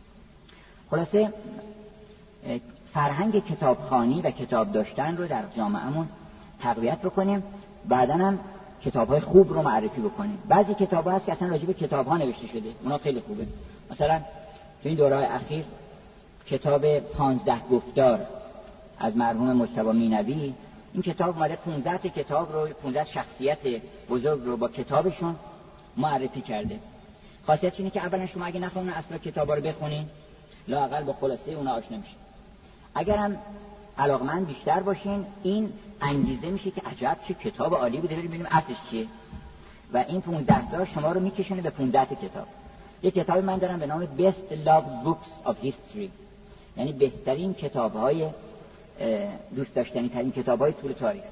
Speaker 1: خلاصه فرهنگ کتابخوانی و کتاب داشتن رو در جامعهمون تقویت بکنیم. بعداً هم کتاب‌های خوب رو معرفی بکنیم. بعضی کتاب‌ها هست که اصلا راجع به کتاب‌ها نوشته شده، اونا خیلی خوبه. مثلا تو این دوره‌های اخیر کتاب 15 گفتار از مرحوم مجتبی مینوی، این کتاب مال 15 کتاب رو، 15 شخصیت بزرگ رو با کتابشون معرفی کرده. خاصیتش اینه که اولا شما اگه نخواهید اصلا کتابا رو بخونین، لااقل با خلاصه اونا آشنا میشین. اگرم علاقمند بیشتر باشین، این انگیزه میشه که عجب چه کتاب عالی بوده، بریم ببینیم اصلش چیه. و این 15 تا شما رو میکشونه به 15 کتاب. یک کتاب من دارم به نام Best Loved Books of History، یعنی بهترین کتاب‌های دوست داشتنی ترین کتاب‌های طول تاریخ،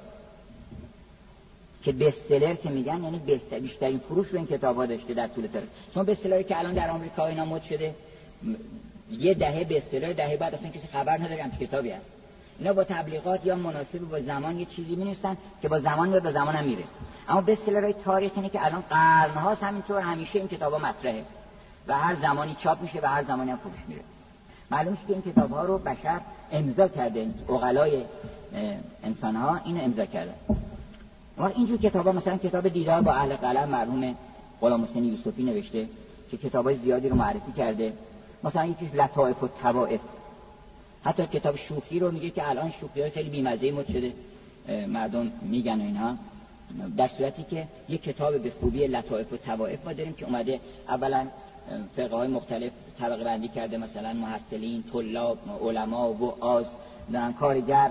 Speaker 1: که بستسلر که میگن یعنی بیشترین فروش رو این کتاب‌ها داشته در طول تاریخ. چون بستسلری که الان در آمریکا اینا مد شده، یه دهه بستسلر، دهه بعد اصلا کسی خبر نداره هم کتابی هست. اینا با تبلیغات یا مناسب با زمان یه چیزی می‌نویسن که با زمان و با زمان هم میره. اما بستسلرهای تاریخی اینه که الان قرن‌هاست همینطور همیشه این کتابا مطرحه و هر زمانی چاپ میشه و هر زمانی هم فروش میره. معلومه که این کتاب‌ها رو بشر امضا کرده، عقلای انسان‌ها اینو امضا کردن. و اینجور کتاب‌ها مثلا کتاب دیدار با اهل قلم مرحوم غلام حسین یوسفی نوشته که کتابای زیادی رو معرفی کرده. مثلا یکیش لطائف و طوائف، حتی کتاب شوخی رو میگه که الان شوخی‌ها خیلی بی‌مزه مد شده، مردم میگن و اینها، در صورتی که یک کتاب به خوبی لطائف و طوائف ما داریم که اومده اولا فرقه‌های مختلف طبقه بندی کرده، مثلا محصلین، طلاب، علما، وعاظ، کارگر،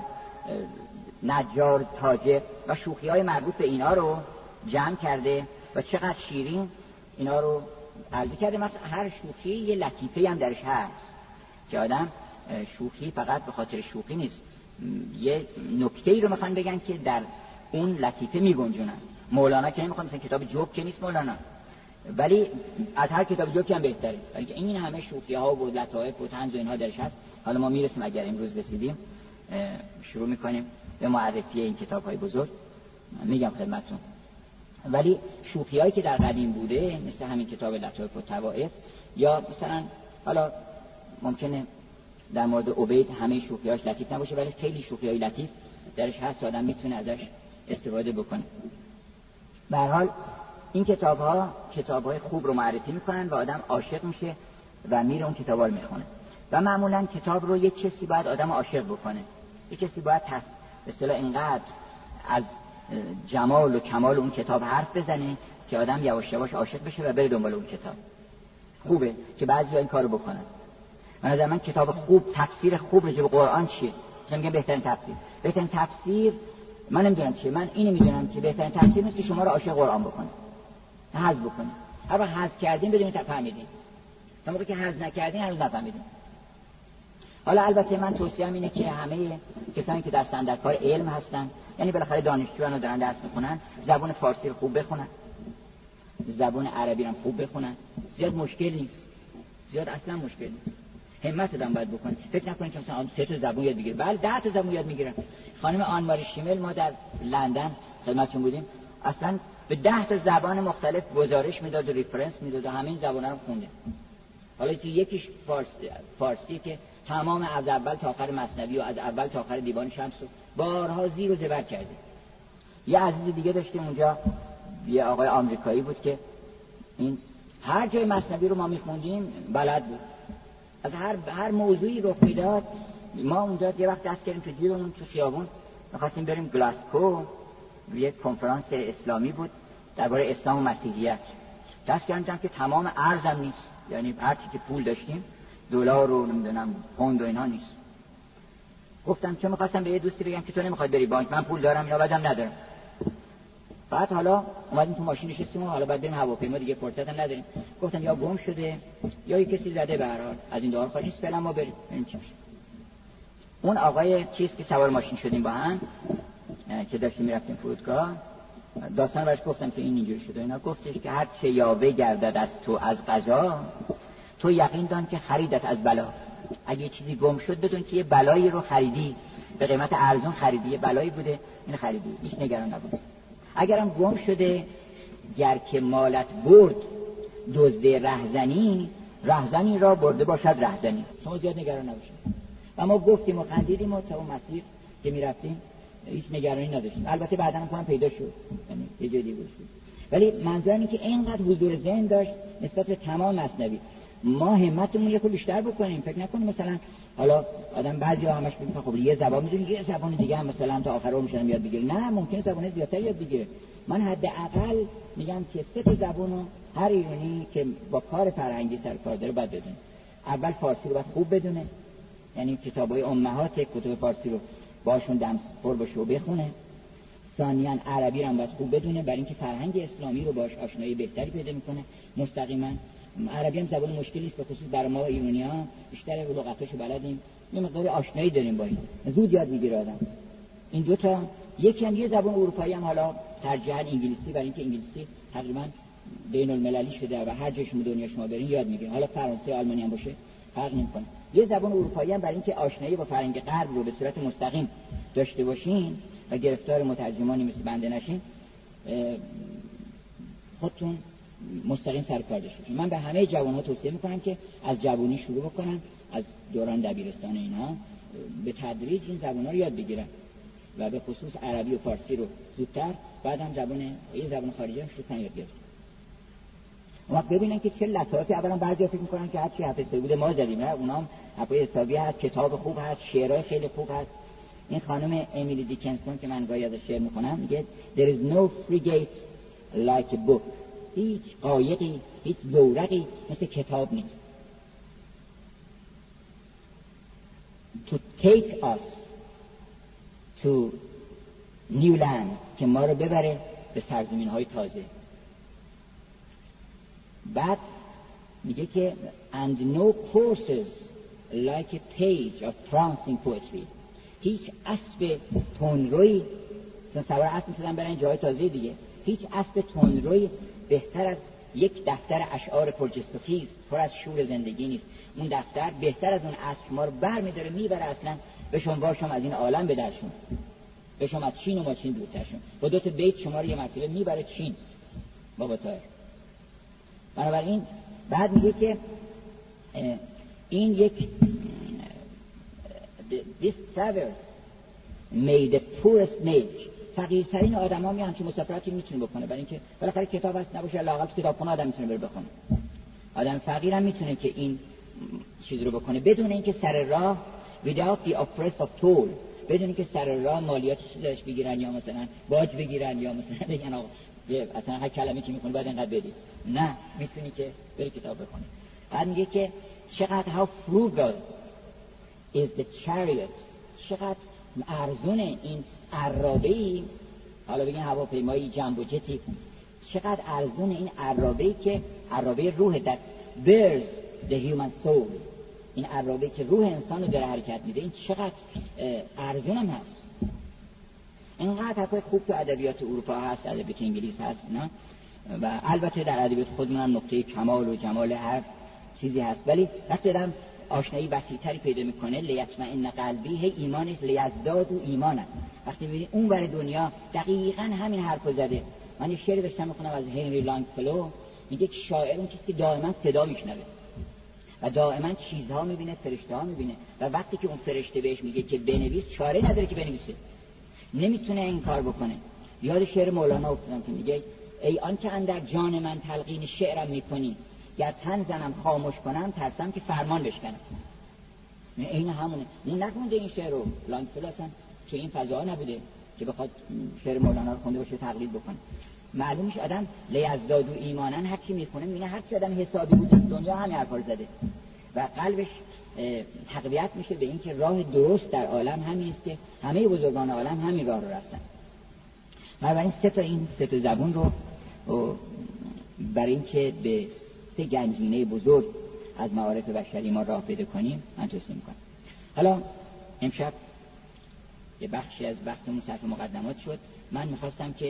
Speaker 1: نجار، تاجر و شوخی‌های مربوط به اینا رو جمع کرده و چقدر شیرین اینا رو عرض کرده. مثلا هر شوخی یه لطیفه‌ای هم درش هست که آدم شوخی فقط به خاطر شوخی نیست، یه نکته‌ای رو میخوان بگن که در اون لطیفه میگنجونن. مولانا که نمیخواد، مثلا کتاب جوک که نیست مولانا، ولی از هر کتاب جوکی هم بهتره، ولی این همه شوخی‌ها و لطائف و طنز و اینها درش هست. حالا ما میرسیم، اگر امروز رسیدیم شروع میکنیم به معرفی این کتاب‌های بزرگ، میگم خدمتتون. ولی شوخی‌هایی که در قدیم بوده مثل همین کتاب لطائف و طوائف، یا مثلا حالا ممکنه در مورد عبید همه شوخی‌هاش لطیف نباشه، ولی خیلی شوخی‌های لطیف درش هست، آدم میتونه ازش استفاده بکنه. به هر حال این کتاب‌های خوب رو معرفی میکنن و آدم عاشق میشه و میره اون کتابا رو میخونه. و معمولا کتاب رو یک کسی باید آدم عاشق بکنه، یک کسی باید به اصطلاح اینقدر از جمال و کمال اون کتاب حرف بزنه که آدم یواش یواش عاشق بشه و بره دنبال اون کتاب. خوبه که بعضیا این کارو بکنن. من کتاب خوب، تفسیر خوب راجع به قرآن چیه؟ مثلا میگم بهترین تفسیر من نمیدونم چیه، من اینو میدونم که بهترین تفسیر نیست که شما رو عاشق قرآن بکنه، حذف بکنه. اگه حذف کردین بدون تفهمیدین، تا موقعی که حذف نکردین هنوز نفهمیدین. حالا البته من توصیه‌ام اینه که همه کسانی که در صندوق‌های علم هستن، یعنی بالاخره دانشجویان رو دارن درس می‌خونن، زبان فارسی رو خوب بخونن، زبان عربی رو خوب بخونن. زیاد مشکل نیست، زیاد اصلا مشکل نیست. همت دادن باید بکنید. فکر نکنید که مثلا 3 تا زبان یاد بگیره، بله 10 تا زبان یاد میگیرن. خانم آنماری شیمل، ما در لندن خدمتتون بودیم، اصلا به 10 تا زبان مختلف گزارش میداد و ریفرنس میداد و همین زبانا رو خونده. حالا تو یکیش فارسی که تمام از اول تا آخر مثنوی و از اول تا آخر دیوان شمس رو بارها زیر و زبر کرده. یه عزیز دیگه داشتیم اونجا، یه آقای آمریکایی بود که این هر جای مثنوی رو ما میخوندیم بلد بود، از هر موضوعی رو میداد. ما اونجا یه وقت دست کردیم تو جیبمون تو خیابون، می‌خواستیم بریم گلاسکو، یه کنفرانس اسلامی بود درباره اسلام و مسیحیت. دست کردیم که تمام ارزم نیست، یعنی هر چی که پول داشتیم، دلار رو نمیدونم پوند و اینا نیست. گفتم چون می‌خواستم به یه دوستی بگم که تو نمی‌خوای بری بانک، من پول دارم یا بدم ندارم. بعد حالا اومدیم تو ماشین نشستیم و حالا بعد بریم هواپیما، دیگه فرصت هم نداریم. گفتم یا گم شده یا یک کسی زده، به هر حال از این دار خواهیم فعلا ما بریم این چی میشه. اون آقای چیز که سوار ماشین شدیم با هم که داشتیم میرفتیم فرودگاه، داستان براش گفتم که این اینجوری شده اینا. گفتش که هر چه یاوه گردد از تو از قضا، تو یقین دان که خریدت از بلا. اگه چیزی گم شد بدون که یه بلایی رو خریدی، به قیمت ارزون خریدی، یه بلایی بوده این خریدی، هیچ نگران نباش. اگرم گم شده، گر که مالت برد دزد رهزنی را برده باشد رهزنی. شما زیاد نگران نباشید. و ما گفتیم و خندیدیم و تا اون مسیر که میرفتیم هیچ نگرانی نداشتیم. البته بعداً هم پیدا شد، یعنی یه جدی بود. ولی منظورم اینه که اینقدر حضور ذهن داشت نسبت به تمام مثنوی. ما همتمون یکو بیشتر بکنیم. فکر نکنیم مثلا حالا آدم بعضیا همش میگن خب یه زبان میدونی یه زبان دیگه هم مثلا تا آخر عمرش یاد بگیره. نه، ممکنه زبان زیادتر یاد بگیره. من حداقل میگم که 3 تا زبانو هر ایرانی که با کار فرهنگی سر کار داره باید بدونه. اول فارسی رو باید خوب بدونه، یعنی کتابای امهات کتب فارسی رو باشون دم پر بشه و بخونه. ثانیاً عربی رو هم باید خوب بدونه، برای اینکه فرهنگ اسلامی رو باش آشنایی بهتری پیدا میکنه مستقیما. عربی هم زبان مشکلی است، به خصوص برای ما ایرانی‌ها بیشتر لغاتاشو بلدیم، یه مقدار آشنایی داریم با این، زود یاد میگیره آدم. این 2 تا، یکی هم یه زبان اروپایی هم حالا ترجیحاً انگلیسی، برای اینکه انگلیسی تقریباً بین المللی شده و هر جای شما دنیا شما برین یاد میگیرین. حالا فرانسه آلمانی هم باشه فرق نمیکنه. یه زبان اروپایی هم برای اینکه آشنایی با فرهنگ غرب رو به صورت مستقیم داشته باشین و گرفتار مترجمانی مثل بنده نشین، خودتون مستقیم سر کار داشته باشین. من به همه جوان‌ها توصیه میکنم که از جوانی شروع بکنن، از دوران دبیرستان اینا به تدریج این زبان‌ها رو یاد بگیرن و به خصوص عربی و فارسی رو زودتر، بعدم یه زبان خارجی هم شروع کنن یاد گرفتن. ما ببینن که چه لطافی. اولا بعضی فکر میکنن که هر چی حافظه بوده ما زدیم، نه، اونام حرفای حسابی هست، کتاب خوب هست، شعرهای خیلی خوب هست. این خانم امیلی دیکنسون که من گاهی ازش شعر میخونم میگه there is no frigate like a book. هیچ قایقی، هیچ زورقی مثل کتاب نیست. to take us to new land، که ما رو ببره به سرزمین های تازه. بعد میگه که and no courses like a page of prancing poetry. هیچ اسب تندروی، چون سوار اسب میشدن برن جای تازه دیگه، هیچ اسب تندروی بهتر از یک دفتر اشعار پرجست و خیز پر از شور زندگی نیست. اون دفتر بهتر از اون اسب شما رو برمی‌داره میبره اصلا بشون واشم از این عالم بدرشون، بشم از چین و ما چین دورترشون. با دو تا بیت شما رو یه مرتبه میبره چین بابا تایر. بنابراین بعد میگه که این یک this travels made the poorest mage. فقیرترین آدما میان که مسافرتی میتونه بکنه، برای اینکه بالاخره کتاب هست نباشه لااقل کتابخونه آدم میتونه بره بخونه. آدم فقیرم میتونه که این چیز رو بکنه بدون اینکه سر راه without the oppress of toll، بدون اینکه سر راه مالیاتش داشت بگیرن یا مثلا باج بگیرن یا مثلا بگن آقا اصلا هر کلمه که میخونی باید اینقدر بدی. نه، میتونی که بری کتاب بخونی. بعد میگه که چقدر how frugal is the chariot، چقدر ارزون این عرابه‌ای، حالا بگین هواپیمایی جنب و جتی، چقدر ارزون این عرابه‌ای که عرابه روح that bears the human soul، این عرابه‌ای که روح انسان رو داره حرکت میده، این چقدر ارزون هم هست. اینقدر حرفای خوب تو ادبیات اروپا هست، ادبیات انگلیس هست نه، و البته در ادبیات خودمون هم نقطه کمال و جمال هر چیزی هست، ولی وقتی آدم آشنایی وسیع‌تری پیدا میکنه لیطمئن قلبی، هی ایمانش لیزداد و ایمانه. وقتی میبینی اون ور دنیا دقیقاً همین حرفو زده. من یه شعری داشتم میخونم از هنری لانگفلو، میگه که شاعر اون کسی که دائما صدا میشنوه و دائما چیزها میبینه، فرشته‌ها میبینه، و وقتی که اون فرشته بهش میگه که بنویس چاره نداره که بنویسه، نمیتونه این کار بکنه. یاد شعر مولانا افتادم که میگه ای آن که اندر جان من تلقین شعرم میکنی، گر تن زنم خاموش کنم ترسم که فرمان بشکنم. این همونه. این نخونده این شعر رو لانگفلو اصلا که این فضا نبوده که بخواد شعر مولانا رو خونده باشه تقلید بکنه. معلوم میشه آدم لیزداد و ایمانن هر کی میخونه میبینه هر چی آدم حسابی بود دنیا همین حرفا رو زده و قلبش تقویت میشه به این که راه درست در عالم همین است که همه بزرگان عالم همین راه رو رفتن. بنابراین سه تا زبون رو برای اینکه به سه گنجینه بزرگ از معارف بشری ما راه پیدا کنیم من توصیه میکنم. حالا امشب یه بخشی از وقتمون صرف مقدمات شد. من میخواستم که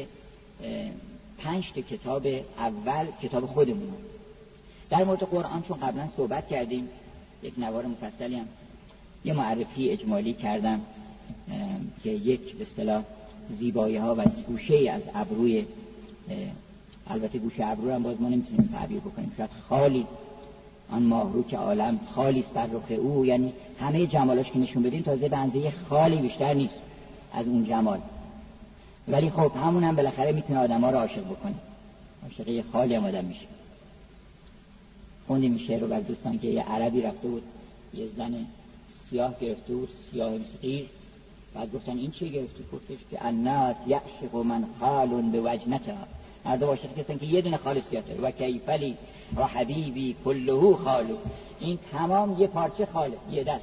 Speaker 1: 5 تا کتاب اول کتاب خودمون در مورد قرآن چون قبلا صحبت کردیم، یک نوار مفصلی هم یه معرفی اجمالی کردم که یک به اصطلاح زیبایی ها و گوشه از ابروی، البته گوشه ابرو هم باز ما نمیتونیم تعبیر بکنیم، شاید خالی آن ماهرو که عالم خالی است بر رخ او، یعنی همه جمالاش که نشون بدیم تازه به اندازه خالی بیشتر نیست از اون جمال، ولی خب همون هم بالاخره میتونه آدم‌ها رو عاشق بکنه. عاشق خالی هم آدم میشه. خوندیم این شعر رو بر دوستان که یه عربی رفته بود یه زن سیاه گرفته بود، سیاه مسقیر، بعد گفتن این چی گرفتی؟ گفتش که الناس یعشق من خال بوجنتها، مردم عاشق کسن که یه دونه خال سیاه داره. و کیفلی و حبیبی کله خالو، این تمام یه پارچه خاله، یه دست.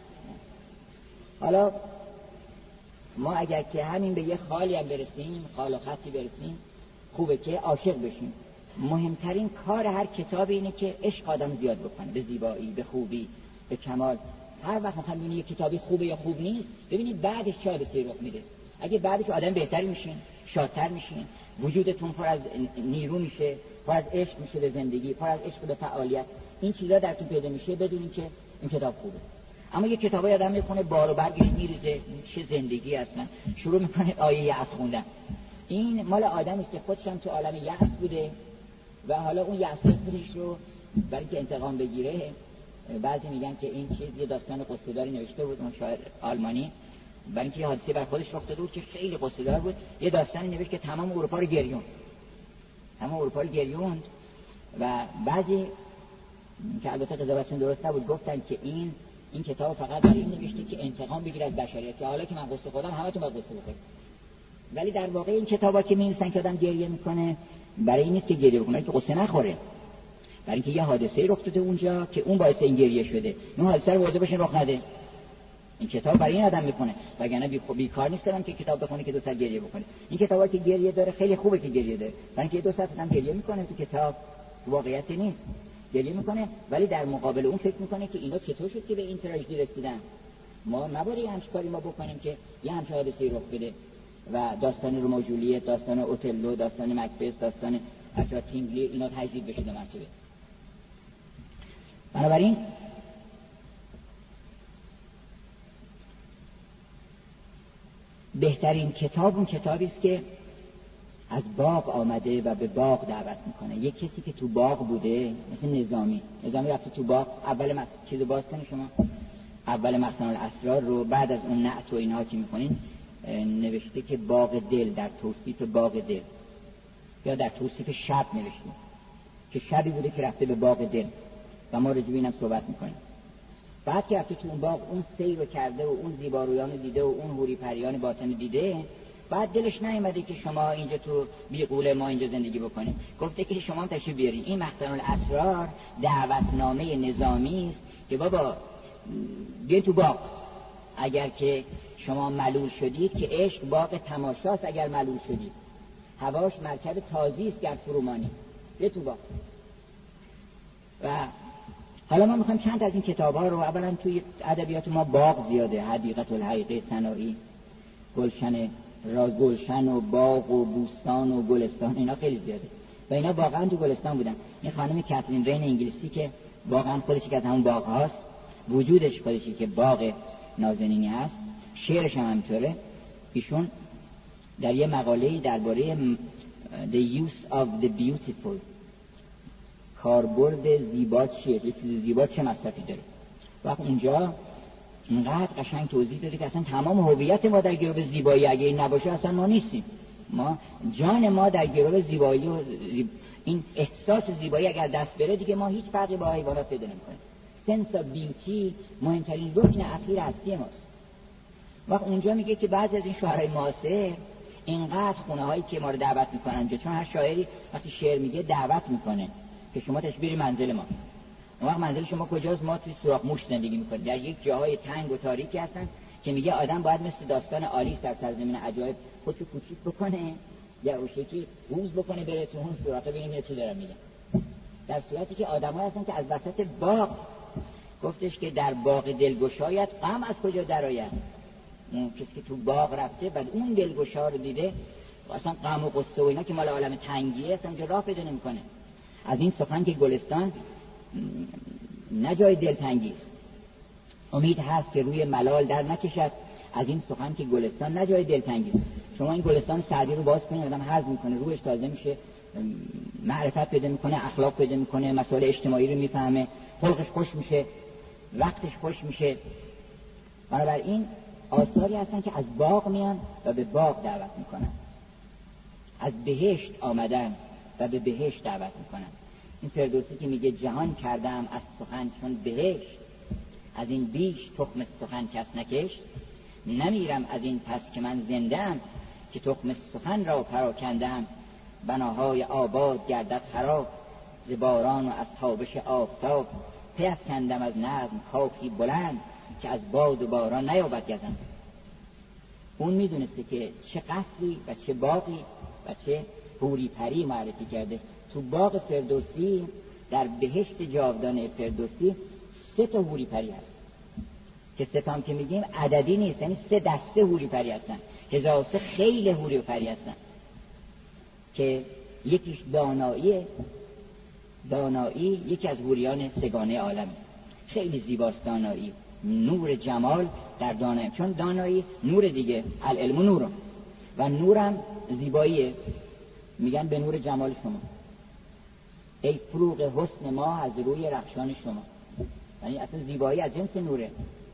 Speaker 1: حالا ما اگر که همین به یه خالی هم برسیم، خال و خطی برسیم، خوبه که عاشق بشیم. مهمترین کار هر کتاب اینه که عشق آدم زیاد بکنه به زیبایی، به خوبی، به کمال. هر وقت مثلا ببینید یه کتابی خوبه یا خوب نیست، ببینید بعدش چه حادثه‌ای رخ میده. اگه بعدش آدم بهتری میشین، شادتر میشین، وجودتون پر از نیرو میشه، پر از عشق میشه به زندگی، پر از عشق به فعالیت، این چیزا درتون پیدا میشه بدونین که این کتاب خوبه. اما یه کتابی آدم میخونه بار و برگش میریزه، چه زندگی اصلا، شروع میکنه آیه یأس خوندن. این مال آدمی است که خودش هم تو عالم یأس بوده و حالا اون یأس خودش رو برای اینکه انتقام بگیره، بعضی میگن که این چیز یه داستان قصه‌داری نوشته بود اون شاعر آلمانی، برای اینکه حادثه بر خودش رخ داده بود که خیلی قصه‌دار بود، یه داستانی نوشت که تمام اروپا رو گریوند. و بعضی که البته قضاوتشون درست نبود گفتن که این کتاب فقط برای این نوشته که انتقام بگیره از بشریت، که حالا که من قصه خودم همتون باید قصه بخورید. ولی در واقع این کتابا که می‌نویسن که آدم گریه میکنه برای این نیست که گریه بکنه که قصه نخوره، برای اینکه یه حادثه‌ای رخ داده اونجا که اون باعث این گریه شده، اون حادثه رو واضح بشه رخ نده. این کتاب برای این آدم میخونه، وگرنه بیکار نیست که کتاب بخونه که دو ساعت گریه بکنه. این کتابا که گریه داره خیلی خوبه که گریه داره، برای اینکه دو ساعت آدم گریه میکنه تو کتاب واقعیت نیست، گریه میکنه ولی در مقابل اون فکر میکنه که اینا چطور شد که به این تراژدی رسیدن. ما نباید همچین کاری ما بکنیم که یه همچین حادثه‌ای رخ بده. و داستان رومئو و جولیت، داستان اوتلو، داستان مکبث، داستان تینگلی اینا تجدید بشه به مرتبه. بنابراین بهترین کتاب اون کتابی است که از باغ آمده و به باغ دعوت میکنه. یک کسی که تو باغ بوده، مثل نظامی رفته تو باغ، اول چیزو باز کنید شما، اول مخزن الاسرار رو بعد از اون نعت و اینها که میکنین نوشته که باغ دل، در توصیف باغ دل یا در توصیف شب نوشته که شبی بوده که رفته به باغ دل و ما راجع به اینم صحبت میکنیم. بعد که رفته تو اون باغ اون سیر رو کرده و اون زیبارویان رو دیده و اون حوری پریان باطن دیده، بعد دلش نیامده که شما اینجا تو بیغوله ما اینجا زندگی بکنیم، گفته که شما هم تشریف بیارین. این مخزن الاسرار دعوتنامه نظامی است که بابا بیاین تو باغ، اگر که شما ملول شدید که عشق باغ تماشاست، اگر ملول شدید هواش مرکب تازی است گر فرومانی، بیاین تو باغ. و حالا ما میخوایم چند از این کتاب‌ها رو، اولا توی ادبیات ما باغ زیاده، حدیقه الحقیقه سنایی، گلشن و باغ و بوستان و گلستان، اینا خیلی زیاده و اینا واقعا تو گلستان بودن. این خانم کاترین رین انگلیسی که واقعا خودش که از همون باغ هاست، وجودش خودشی که باغ نازنینی هست، شعرش هم همینطوره. ایشون در یه مقاله‌ای درباره The Use of the Beautiful، کاربرد زیبا چیه، یه چیز زیبا چه مصرفی داره، وقت اونجا اینقدر قشنگ توضیح داده که اصلا تمام هویت ما در گرو زیبایی، اگه این نباشه اصلا ما نیستیم. ما جان ما در گرو زیبایی و این احساس زیبایی اگر دست بره دیگه ما هیچ فرقی با حیوانات پیدا نمی‌کنیم. سنس آف بیوتی مهمترین رکن اخیر هستی ماست. وقت اونجا میگه که بعضی از این شاعرای معاصر اینقدر خونه‌هایی که ما رو دعوت می‌کنن، چون هر شاعری وقتی شعر میگه دعوت می‌کنه که شما تشبیه منزل ما. اون وقت منزل شما کجاست؟ ما توی سوراخ موش زندگی می‌کنیم، در یک جاهای تنگ و تاریکی هستن که میگه آدم باید مثل داستان آلیس در سرزمین عجایب خودشو کوچیک بکنه یا روشکی روز بکنه بره تو اون سوراخ. ببینیم چی دارم میگم. در صورتی که آدم‌ها هستن که از وسط باغ، گفتش که در باغ دلگشایت غم از کجا درآید. اون کسی که تو باغ رفته بعد اون دلگشا رو دیده، اصلا غم و غصه و اینا که مال عالم تنگیه اصلا اونجا راه پیدا نمی‌کنه. از این سخن که گلستان نه جای دلتنگی است، امید هست که روی ملال در نکشد. از این سخن که گلستان نه جای دلتنگی است. شما این گلستان سعدی رو باز کنید، آدم هضم میکنه، روحش تازه میشه، معرفت پیدا میکنه، اخلاق پیدا میکنه، مسائل اجتماعی رو میفهمه، خلقش خوش میشه، وقتش خوش میشه. بنابراین آثاری هستن که از باغ میان و به باغ دعوت میکنن، از بهشت آمدن و به بهشت دعوت میکنن. این فردوسی که میگه جهان کردم از سخن چون بهشت، از این بیش تخم سخن کس نکشت. نمیرم از این پس که من زنده‌ام، که تخم سخن را پراکندم. بناهای آباد گردد خراب، ز باران و از تابش آفتاب. پیفکندم از نظم خاکی بلند، که از باد و باران نیابد گزند. اون میدونسته که چه قصری و چه باغی و چه حوری پری معرفی کرده. تو باغ فردوسی، در بهشت جاودانه فردوسی 3 تا حوری پری هست که 3 تا هم که میگیم عددی نیست، یعنی 3 دسته حوری پری هستن. 1003 خیلی حوری پری هستن که یکیش دانایی یکی از حوریان سگانه عالم، خیلی زیباست دانایی، نور جمال در دانایی، چون دانایی نور دیگه، العلم نور، و نورم زیباییه، میگن به نور جمال شما، ای فروغ حسن ما از روی رخشان شما. یعنی اصلا زیبایی از جنس نوره.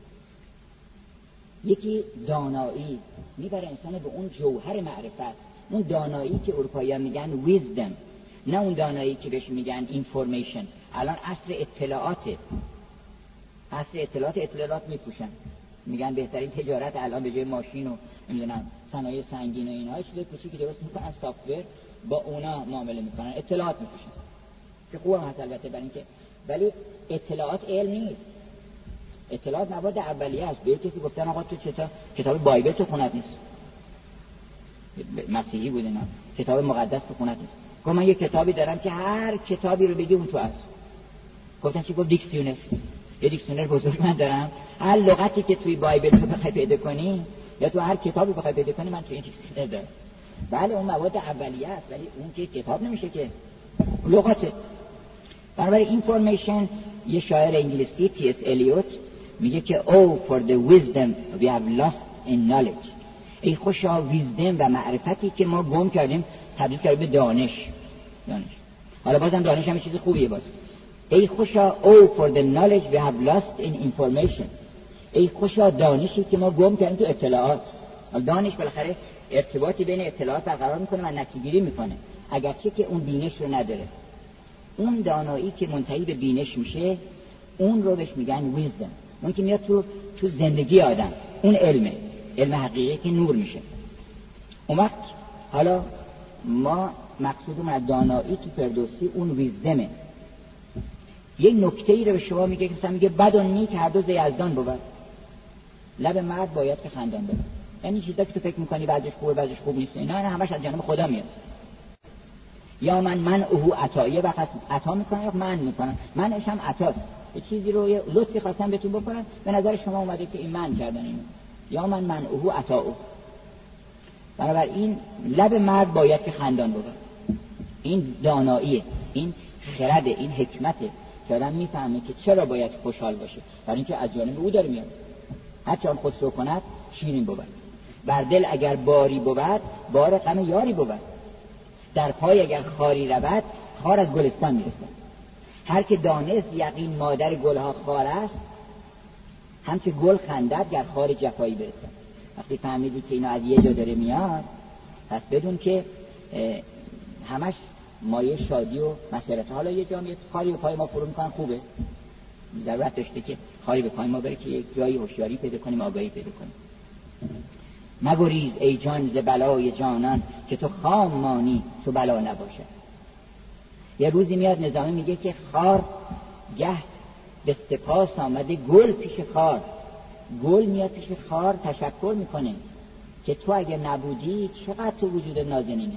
Speaker 1: یکی دانایی میبره انسان به اون جوهر معرفت، اون دانایی که اروپایی‌ها میگن ویزدم. نه اون دانایی که بهش میگن اینفورمیشن. الان عصر اطلاعاته، عصر اطلاعات میپوشن، میگن بهترین تجارت الان به جای ماشین و نمیدونم صنایع سنگین و اینها چیز کوچیکی درست میکنن، سافت‌ور با اونا معامله میکنن، اطلاعات میپوشن که خوبه هست البته برای اینکه، ولی اطلاعات علم نیست. اطلاعات مواد اولیه است. به کسی گفتن آقا تو کتاب بایبل تو خونت نیست، مسیحی بود اینا، کتاب مقدس تو خونت نیست. گفت من یه کتابی دارم که هر کتابی رو بگی اون تو هست. گفتن چی؟ گفت دیکشنری. یه دیکشنری بزرگ من دارم، هر لغتی که توی بایبل تو بخوای پیدا کنی یا تو هر کتابی بخوای پیدا کنی من توی این دیکشنری دارم. بله اون مواد اولیه است، ولی اون که کتاب نمیشه که، لغاته. بنابراین اینفورمیشن، یه شاعر انگلیسی تی اس الیوت میگه که oh for the wisdom we have lost in knowledge. ای خوشا ویزدم و معرفتی که ما گم کردیم تبدیل کردیم به دانش. حالا بازم دانش هم چیز خوبیه باز. ای خوشا oh for the knowledge we have lost in information. ای خوشا دانشی که ما گم کردیم تو اطلاعات. دانش بالاخره ارتباطی بین اطلاعات برقرار میکنه و نتیجه‌گیری میکنه، اگرچه که اون بینش رو نداره. اون دانایی که منتهی به بینش میشه اون رو بهش میگن ویزدم. اون که میاد تو زندگی آدم، اون علم حقیقی که نور میشه. اون وقت حالا ما مقصودمون از دانایی تو فردوسی اون ویزدمه. یه نکته‌ای رو به شما میگه که مثلا میگه بد و نیک هر دو ز یزدان بود، لب مرد باید که خندان بود. یعنی چیزایی که تو فکر میکنی بعضیش خوبه بعضیش خوب نیست، اینا همش از جانب خدا میاد. یا من اوهو عطایه وقت عطا میکنه یا من میکنم، منش هم عطاست. یه چیزی رو یه لطفی خواستم بهتون بکنم، به نظر شما اومده که این من کردن اینو. یا من اوهو عطاو. بنابراین لب مرد باید که خندان بود. این داناییه، این خرد، این حکمته که آدم میفهمه که چرا باید خوشحال باشه، برای اینکه از جانب او داره میاد. هرچه آن خسرو کند شیرین بود، بر دل اگر باری بود بار غم یاری بود، در پای اگر خاری رود خار از گلستان میرسد. هر که دانست یقین مادر گلها خار است، همچه گل خندد گر خار جفایی برسد. وقتی فهمیدی که اینا از یه جا داره میاد، پس بدون که همش مایه شادی و مسرت. حالا یه جا میاد خاری به پای ما فرو میکنن، خوبه، ضرورت داشته که خاری به پای ما بره که یک جایی هوشیاری پیدا کنیم، آگاهی پیدا کنیم. مگریز ای جان ز بلای جانان، که تو خام مانی تو بلا نباشد. یه روزی میاد نظامی میگه که خار گه به سپاس آمده گل پیش خار. گل میاد پیش خار تشکر میکنه که تو اگه نبودی چقدر تو وجود نازنینه.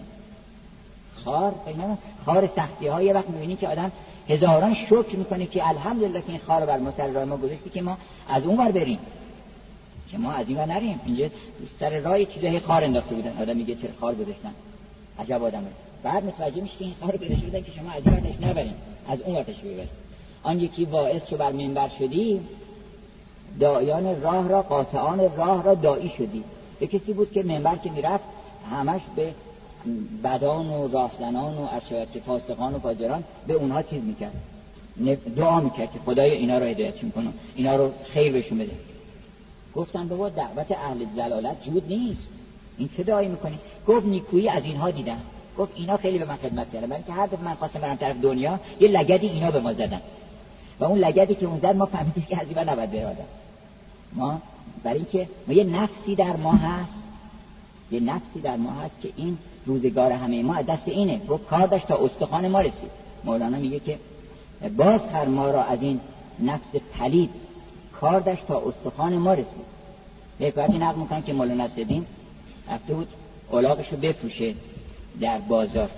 Speaker 1: خار سختی ها یه وقت میبینی که آدم هزاران شکر میکنه که الحمدلله که این خار بر ما سر راه ما گذاشتی که ما از اون ور بریم، که ما از این ور نریم. اینجا سر راه چیزای خار انداخته بودن، آدم میگه چرا خار گذاشتن، عجب آدمه. بعد متوجه میشه که این خار گذاشته بودن که شما از این ورش نبرین، از اون ورش ببرید. آن یکی واعظ چو بر منبر شدی، دایان راه را قاطعان راه را دایی شدی. به کسی بود که منبر که میرفت همش به بدان و راهزنان و اشیاء فاسقان و فاجران به اونها چیز میکرد، دعا میکرد که خدای اینا رو هدایتشون کنه، اینا رو خیر بهشون بده. گفتن بابا دعوت اهل ضلالت جود نیست، این چه دعایی میکنی؟ گفت نیکویی از اینها دیدم. گفت اینا خیلی به من خدمت کردن، برای اینکه هر دفعه من خواستم برم طرف دنیا یه لگدی اینا به ما زدن و اون لگدی که اون زد ما فهمیدیم که از این ور نباید بره. ما برای اینکه ما یه نفسی در ما هست، یه نفسی در ما هست که این روزگار همه ما از دست اینه. گفت کار داشت تا استخوان ما رسید. مولانا میگه که باز خر ما را از این نفس پلید، کار داشت تا استخوان ما رسید. یک وقتی نقل میکنن که مولانا نصرالدین رفته بود الاغشو بفروشه در بازار.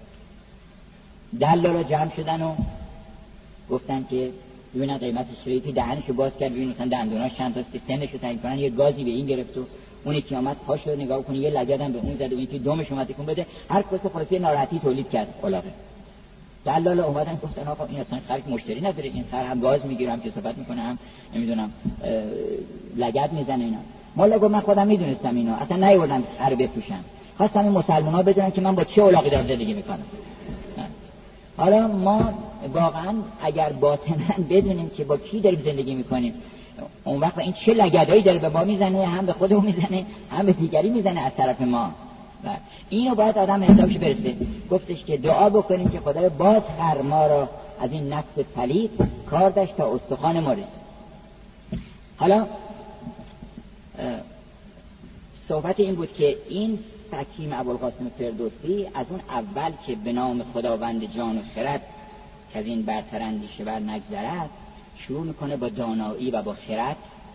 Speaker 1: دلالا جمع شدن و گفتن که ببینن قیمتش چقدره، که دهنشو باز کرد ببین مثلا دندوناش چند تاست که سنشو تعیین کنن. یه گازی به این گرفت و اونی که اومد پاشو نگاه کنه یه لگدم به اون زد و این که دمش اومد تکون بده. هر کس خلاصی ناراحتی تولید کرد الاغه. دلالا اومدن گفتن آقا این اصلا خر مشتری نداره، این خر هم گاز میگیره هم کثافت میکنه هم نمیدونم لگد میزنه اینا. مولا گفت من خودم میدونستم اینا، اصلا نیوردم خر بفروشم، خواستم این مسلمان‌ها بدونن که من با چه الاغی دارم زندگی میکنم. حالا ما واقعا اگر باطناً بدونیم که با کی داریم زندگی میکنیم، اون وقت این چه لگدایی داره به ما میزنه، هم به خودمون میزنه هم به دیگری میزنه از طرف ما. اینو باید آدم حسابش برسه. گفتش که دعا بکنیم که خدای باز هر ما را از این نفس پلید کار داشت تا استخوان ما رسید. حالا صحبت این بود که این حکیم ابوالقاسم فردوسی از اون اول که به نام خداوند جان و خرد که از این برتر اندیشه بر نگذرد شروع میکنه با دانایی و با خرد،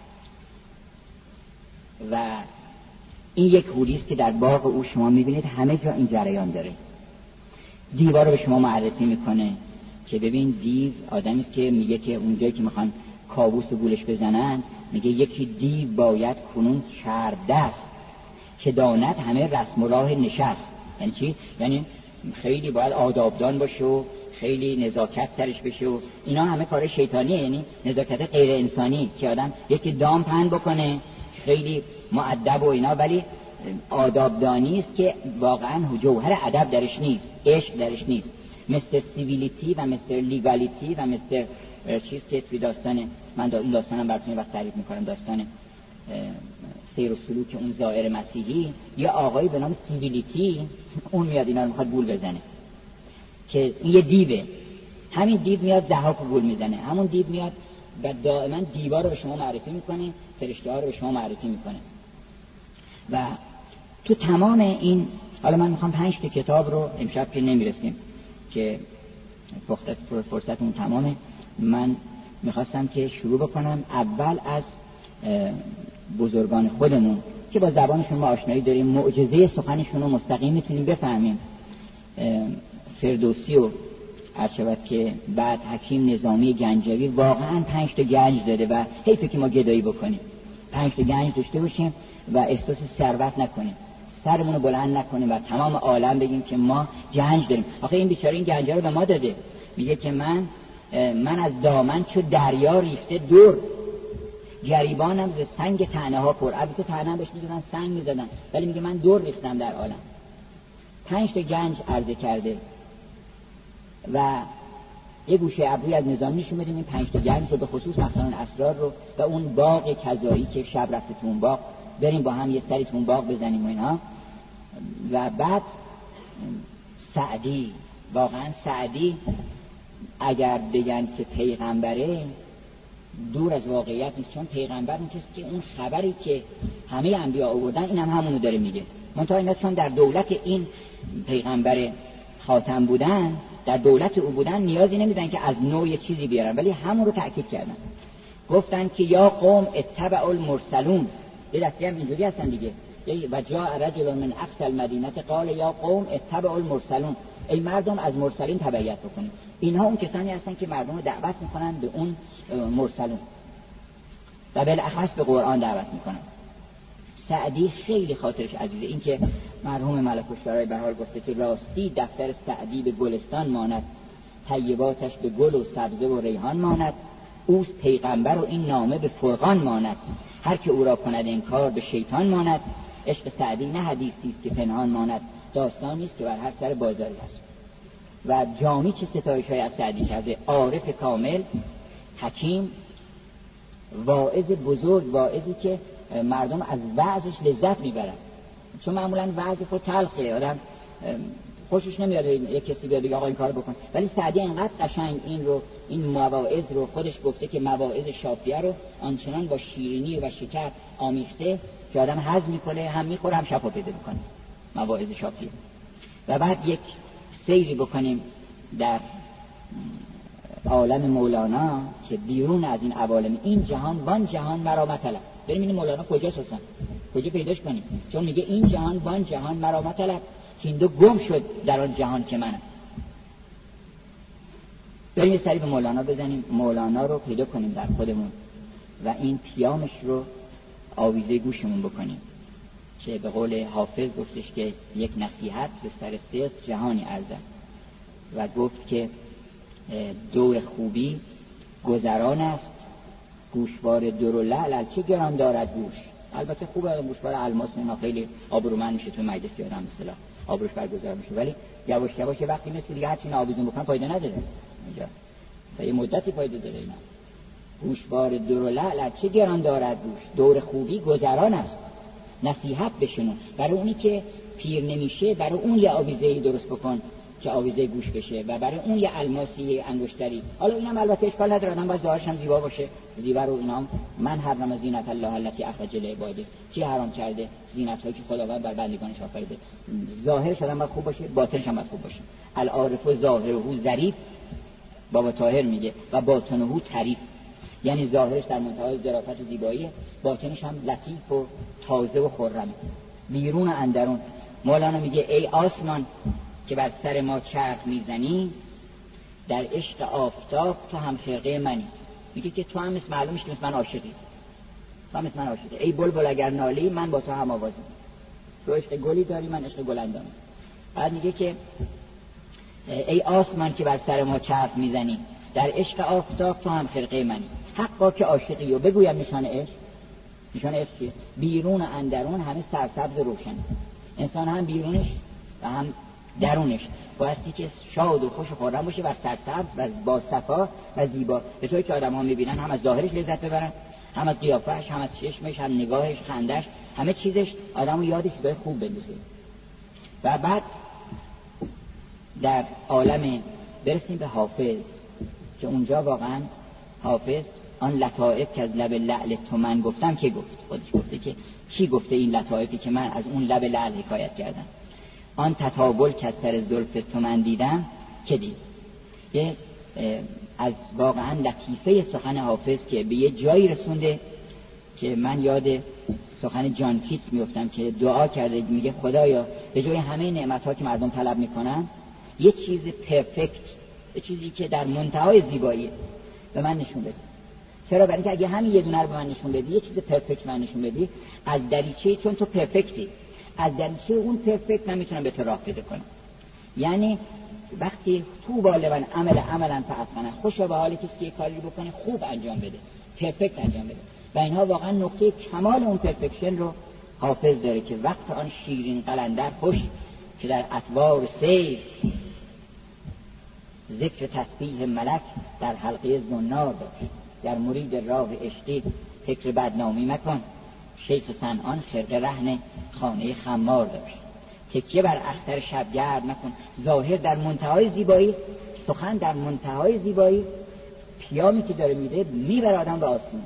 Speaker 1: و این یک حولی است که در باغ او شما میبینید همه جا این جریان داره. دیوار رو به شما معرفی میکنه که ببین دیو آدمی است که میگه که اونجایی که میخوان کاووس و گولش بزنن میگه یکی دیو باید کنون چرب دست که داند همه رسم و راه نشست. یعنی چی؟ یعنی خیلی باید آدابدان باشه و خیلی نزاکت سرش بشه و اینا همه کار شیطانیه، یعنی نزاکت غیر انسانی که آدم یکی دام پهن بکنه خیلی مؤدب و اینا، ولی آدابدانی است که واقعا جوهر ادب درش نیست، عشق درش نیست، مثل سیویلیتی و مثل لیگالیتی و مثل چیز که توی داستان من این داستانم براتون وقت تعریف میکنم، داستان سیر و سلوک اون زائر مسیحی، یه آقایی به نام سیویلیتی اون میاد اینا رو میخواد گول بزنه که این یه دیوه، همین دیو میاد ضحاک گول میزنه، همون دیو میاد و دائما دیوار رو به شما معرفی میکنه، فرشته ها رو به شما معرفی میکنه. و تو تمام این، حالا من میخوام 5 کتاب رو امشب که نمیرسیم که فرصتمون تمامه، من میخواستم که شروع بکنم اول از بزرگان خودمون که با زبانشون ما آشنایی داریم، معجزه سخنشون رو مستقیم میتونیم بفهمیم. فردوسی و هرچند که بعد حکیم نظامی گنجوی واقعا 5 گنج داده و حیفه که ما گدایی بکنیم، 5 گنج داشته باشیم و احساس ثروت نکنیم، سرمون رو بلند نکنیم و تمام عالم بگیم که ما گنج داریم. آخه این بیچاره این گنجا رو به ما داده، میگه که من از دامن چو دریا ریخته دور، گریبانم ز سنگ طعنه ها پر. البته طعنه بهش میزدن، سنگ میزدن، ولی میگه من دور ریختم در عالم. 5 گنج عرضه کرده و یه گوشه ابروی از نظام نشون بدیم این 5 گنج رو، به خصوص مثلا اسرار رو و اون باغ کذایی که شب رفته تو اون باغ، بریم با هم یه سری تو اون باغ بزنیم و اینا. و بعد سعدی، واقعا سعدی اگر بگن که پیغمبره دور از واقعیت نیست، چون پیغمبر اون کسی که اون خبری که همه انبیا آوردن اینم همونو داره میگه. منتها اینا چون در دولت این پیغمبر خاتم بودن، در دولت او بودن، نیازی نمیدن که از نوع یه چیزی بیارن، ولی همون رو تأکید کردن. گفتن که یا قوم اتبعوا المرسلون، یه دستی هم اینجوری هستن دیگه، و جاء رجل من اقصى المدینه قال یا قوم اتبعوا المرسلون، ای مردم از مرسلین تبعیت بکنید. اینها اون کسانی هستن که مردم رو دعوت میکنن به اون مرسلون و بالاخص به قرآن دعوت میکنن. سعدی خیلی خاطرش عزیزه، این که مرحوم ملک الشعرای بهار گفته که راستی دفتر سعدی به گلستان ماند، طیباتش به گل و سبزه و ریحان ماند، اوست پیغمبر و این نامه به فرقان ماند، هر که او را کند انکار به شیطان ماند. عشق سعدی نه حدیثی است که پنهان ماند، داستانی است که بر هر سر بازاری است. و جامی چه ستایش‌هایی از سعدی کرده، عارف کامل، حکیم، واعظ بزرگ، واعظی که مردم از وعظش لذت میبرن، چون معمولا وعظ خود تلخه، آدم خوشش نمیاد یک کسی بیاد بگه آقا این کارو بکن، ولی سعدی اینقدر قشنگ این مواعظ رو خودش گفته که مواعظ شافیه رو آنچنان با شیرینی و شکر آمیخته که آدم هضم میکنه، هم میخوره هم شفا پیدا میکنه، مواعظ شافیه. و بعد یک سیری بکنیم در عالم مولانا که بیرون از این عوالم، این جهان وان جهان مرا مطلب. بریم این مولانا کجاست اصلا، کجا پیداش کنیم؟ چون میگه این جهان وان جهان مرا مطلب، که این دو گم شد در آن جهان که منم. بریم یه سری به مولانا بزنیم، مولانا رو پیدا کنیم در خودمون و این پیامش رو آویزه گوشمون بکنیم که به قول حافظ گفتش که یک نصیحت به سر صدق جهانی ارزد، و گفت که دور خوبی گذران است، گوشوار در و لعل چه گران دارد گوش. البته خوبه گوشوار الماس اینا خیلی آبرومند میشه تو مجلس آدم مثلا آبروش برگزار میشه، ولی یواش یواش وقتی مثل دیگه هرچی آویزون بکنن فایده نداره اینجا، تا یه مدتی فایده داره اینا. گوشوار در و لعل چه گران دارد گوش، دور خوبی گذران است، نصیحت بشنو. برای اونی که پیر نمیشه، برای اون یه آویزه‌ای درست بکن که آویزه گوش بشه و برای اون یه الماسی انگشتری. حالا اینم البته اشکال نداره، آدم باید ظاهرش هم زیبا باشه، زیور و اینام. من حرم زینت الله التي اخرج لعباده، کی حرام کرده؟ زینت هایی که خداوند بر بندگانش آفریده. ظاهرش آدم باید خوب باشه، باطنش هم باید خوب باشه. العارف ظاهره ظریف، بابا طاهر میگه، و باطنه طریف، یعنی ظاهرش در منتهای ظرافت و زیبایی، باطنش هم لطیف و تازه و خرم، بیرون و اندرون. مولانا میگه ای آسمان که بر سر ما چرخ میزنی، در عشق آفتاب تو هم خرقه منی. میگه که تو هم مثل معلومش که مثل من عاشقی، تو هم مثل من عاشقی. ای بلبل اگر نالی من با تو هم آوازم، تو عشق گلی داری من عشق گلندام. بعد میگه که ای آسمان که بر سر ما چرخ میزنی، در عشق آفتاب تو هم خرقه منی. حقا که عاشقی و بگویم نشان عشق. نشان عشق چیه؟ بیرون و اندرون همه سرسبز روشن. انسان هم بیرونش و هم درونش بایستی که شاد و خوش و خرم باشه و سرسبز و با صفا و زیبا، به طوری که آدم ها میبینن هم از ظاهرش لذت ببرن، هم از قیافهش، هم از چشمش، هم نگاهش، خندش، همه چیزش آدم رو یادش به خوب بندازه. و بعد در عالم برسیم به حافظ که اونجا واقعا حافظ آن لطائف که از لب لعل تو من گفتم که گفت، خودش گفته که کی گفته این لطائفی که من از اون لب لعل حکایت کردم. آن تطاول که از سر زلف تو من دیدم که دید. یه از واقعا لطیفه سخن حافظ که به یه جایی رسونده که من یاد سخن جان کیتس میفتم که دعا کرده، میگه خدایا به جای همه نعمت‌ها که مردم طلب میکنن یه چیز پرفکت، یه چیزی که در منتهای زیبایی به من نشون بده. چرا؟ برای اینکه اگه همین یه دونه رو به من نشون بدی، یه چیز پرفکت من نشون بدی، از دریچه، چون تو پرفکتی، از دریچه اون پرفکت من میتونم به تو راه پیدا کنم. یعنی وقتی تو بالبن عملا فعلا خوشا به حال کسی که کاری رو بکنه خوب انجام بده، پرفکت انجام بده. و اینها واقعا نقطه کمال اون پرفکشن رو حافظ داره که وقت آن شیرین قلندر خوش که در اطوار سیر، ذکر تسبیح ملک در حلقه زنار داشت. در مرید راه عشقی فکر بدنامی مکن، شیخ صنعان خرقه رهن خانه خمار داشت. تکیه بر اختر شبگرد مکن. ظاهر در منتهای زیبایی، سخن در منتهای زیبایی، پیامی که داره میده میبره آدم به آسمان.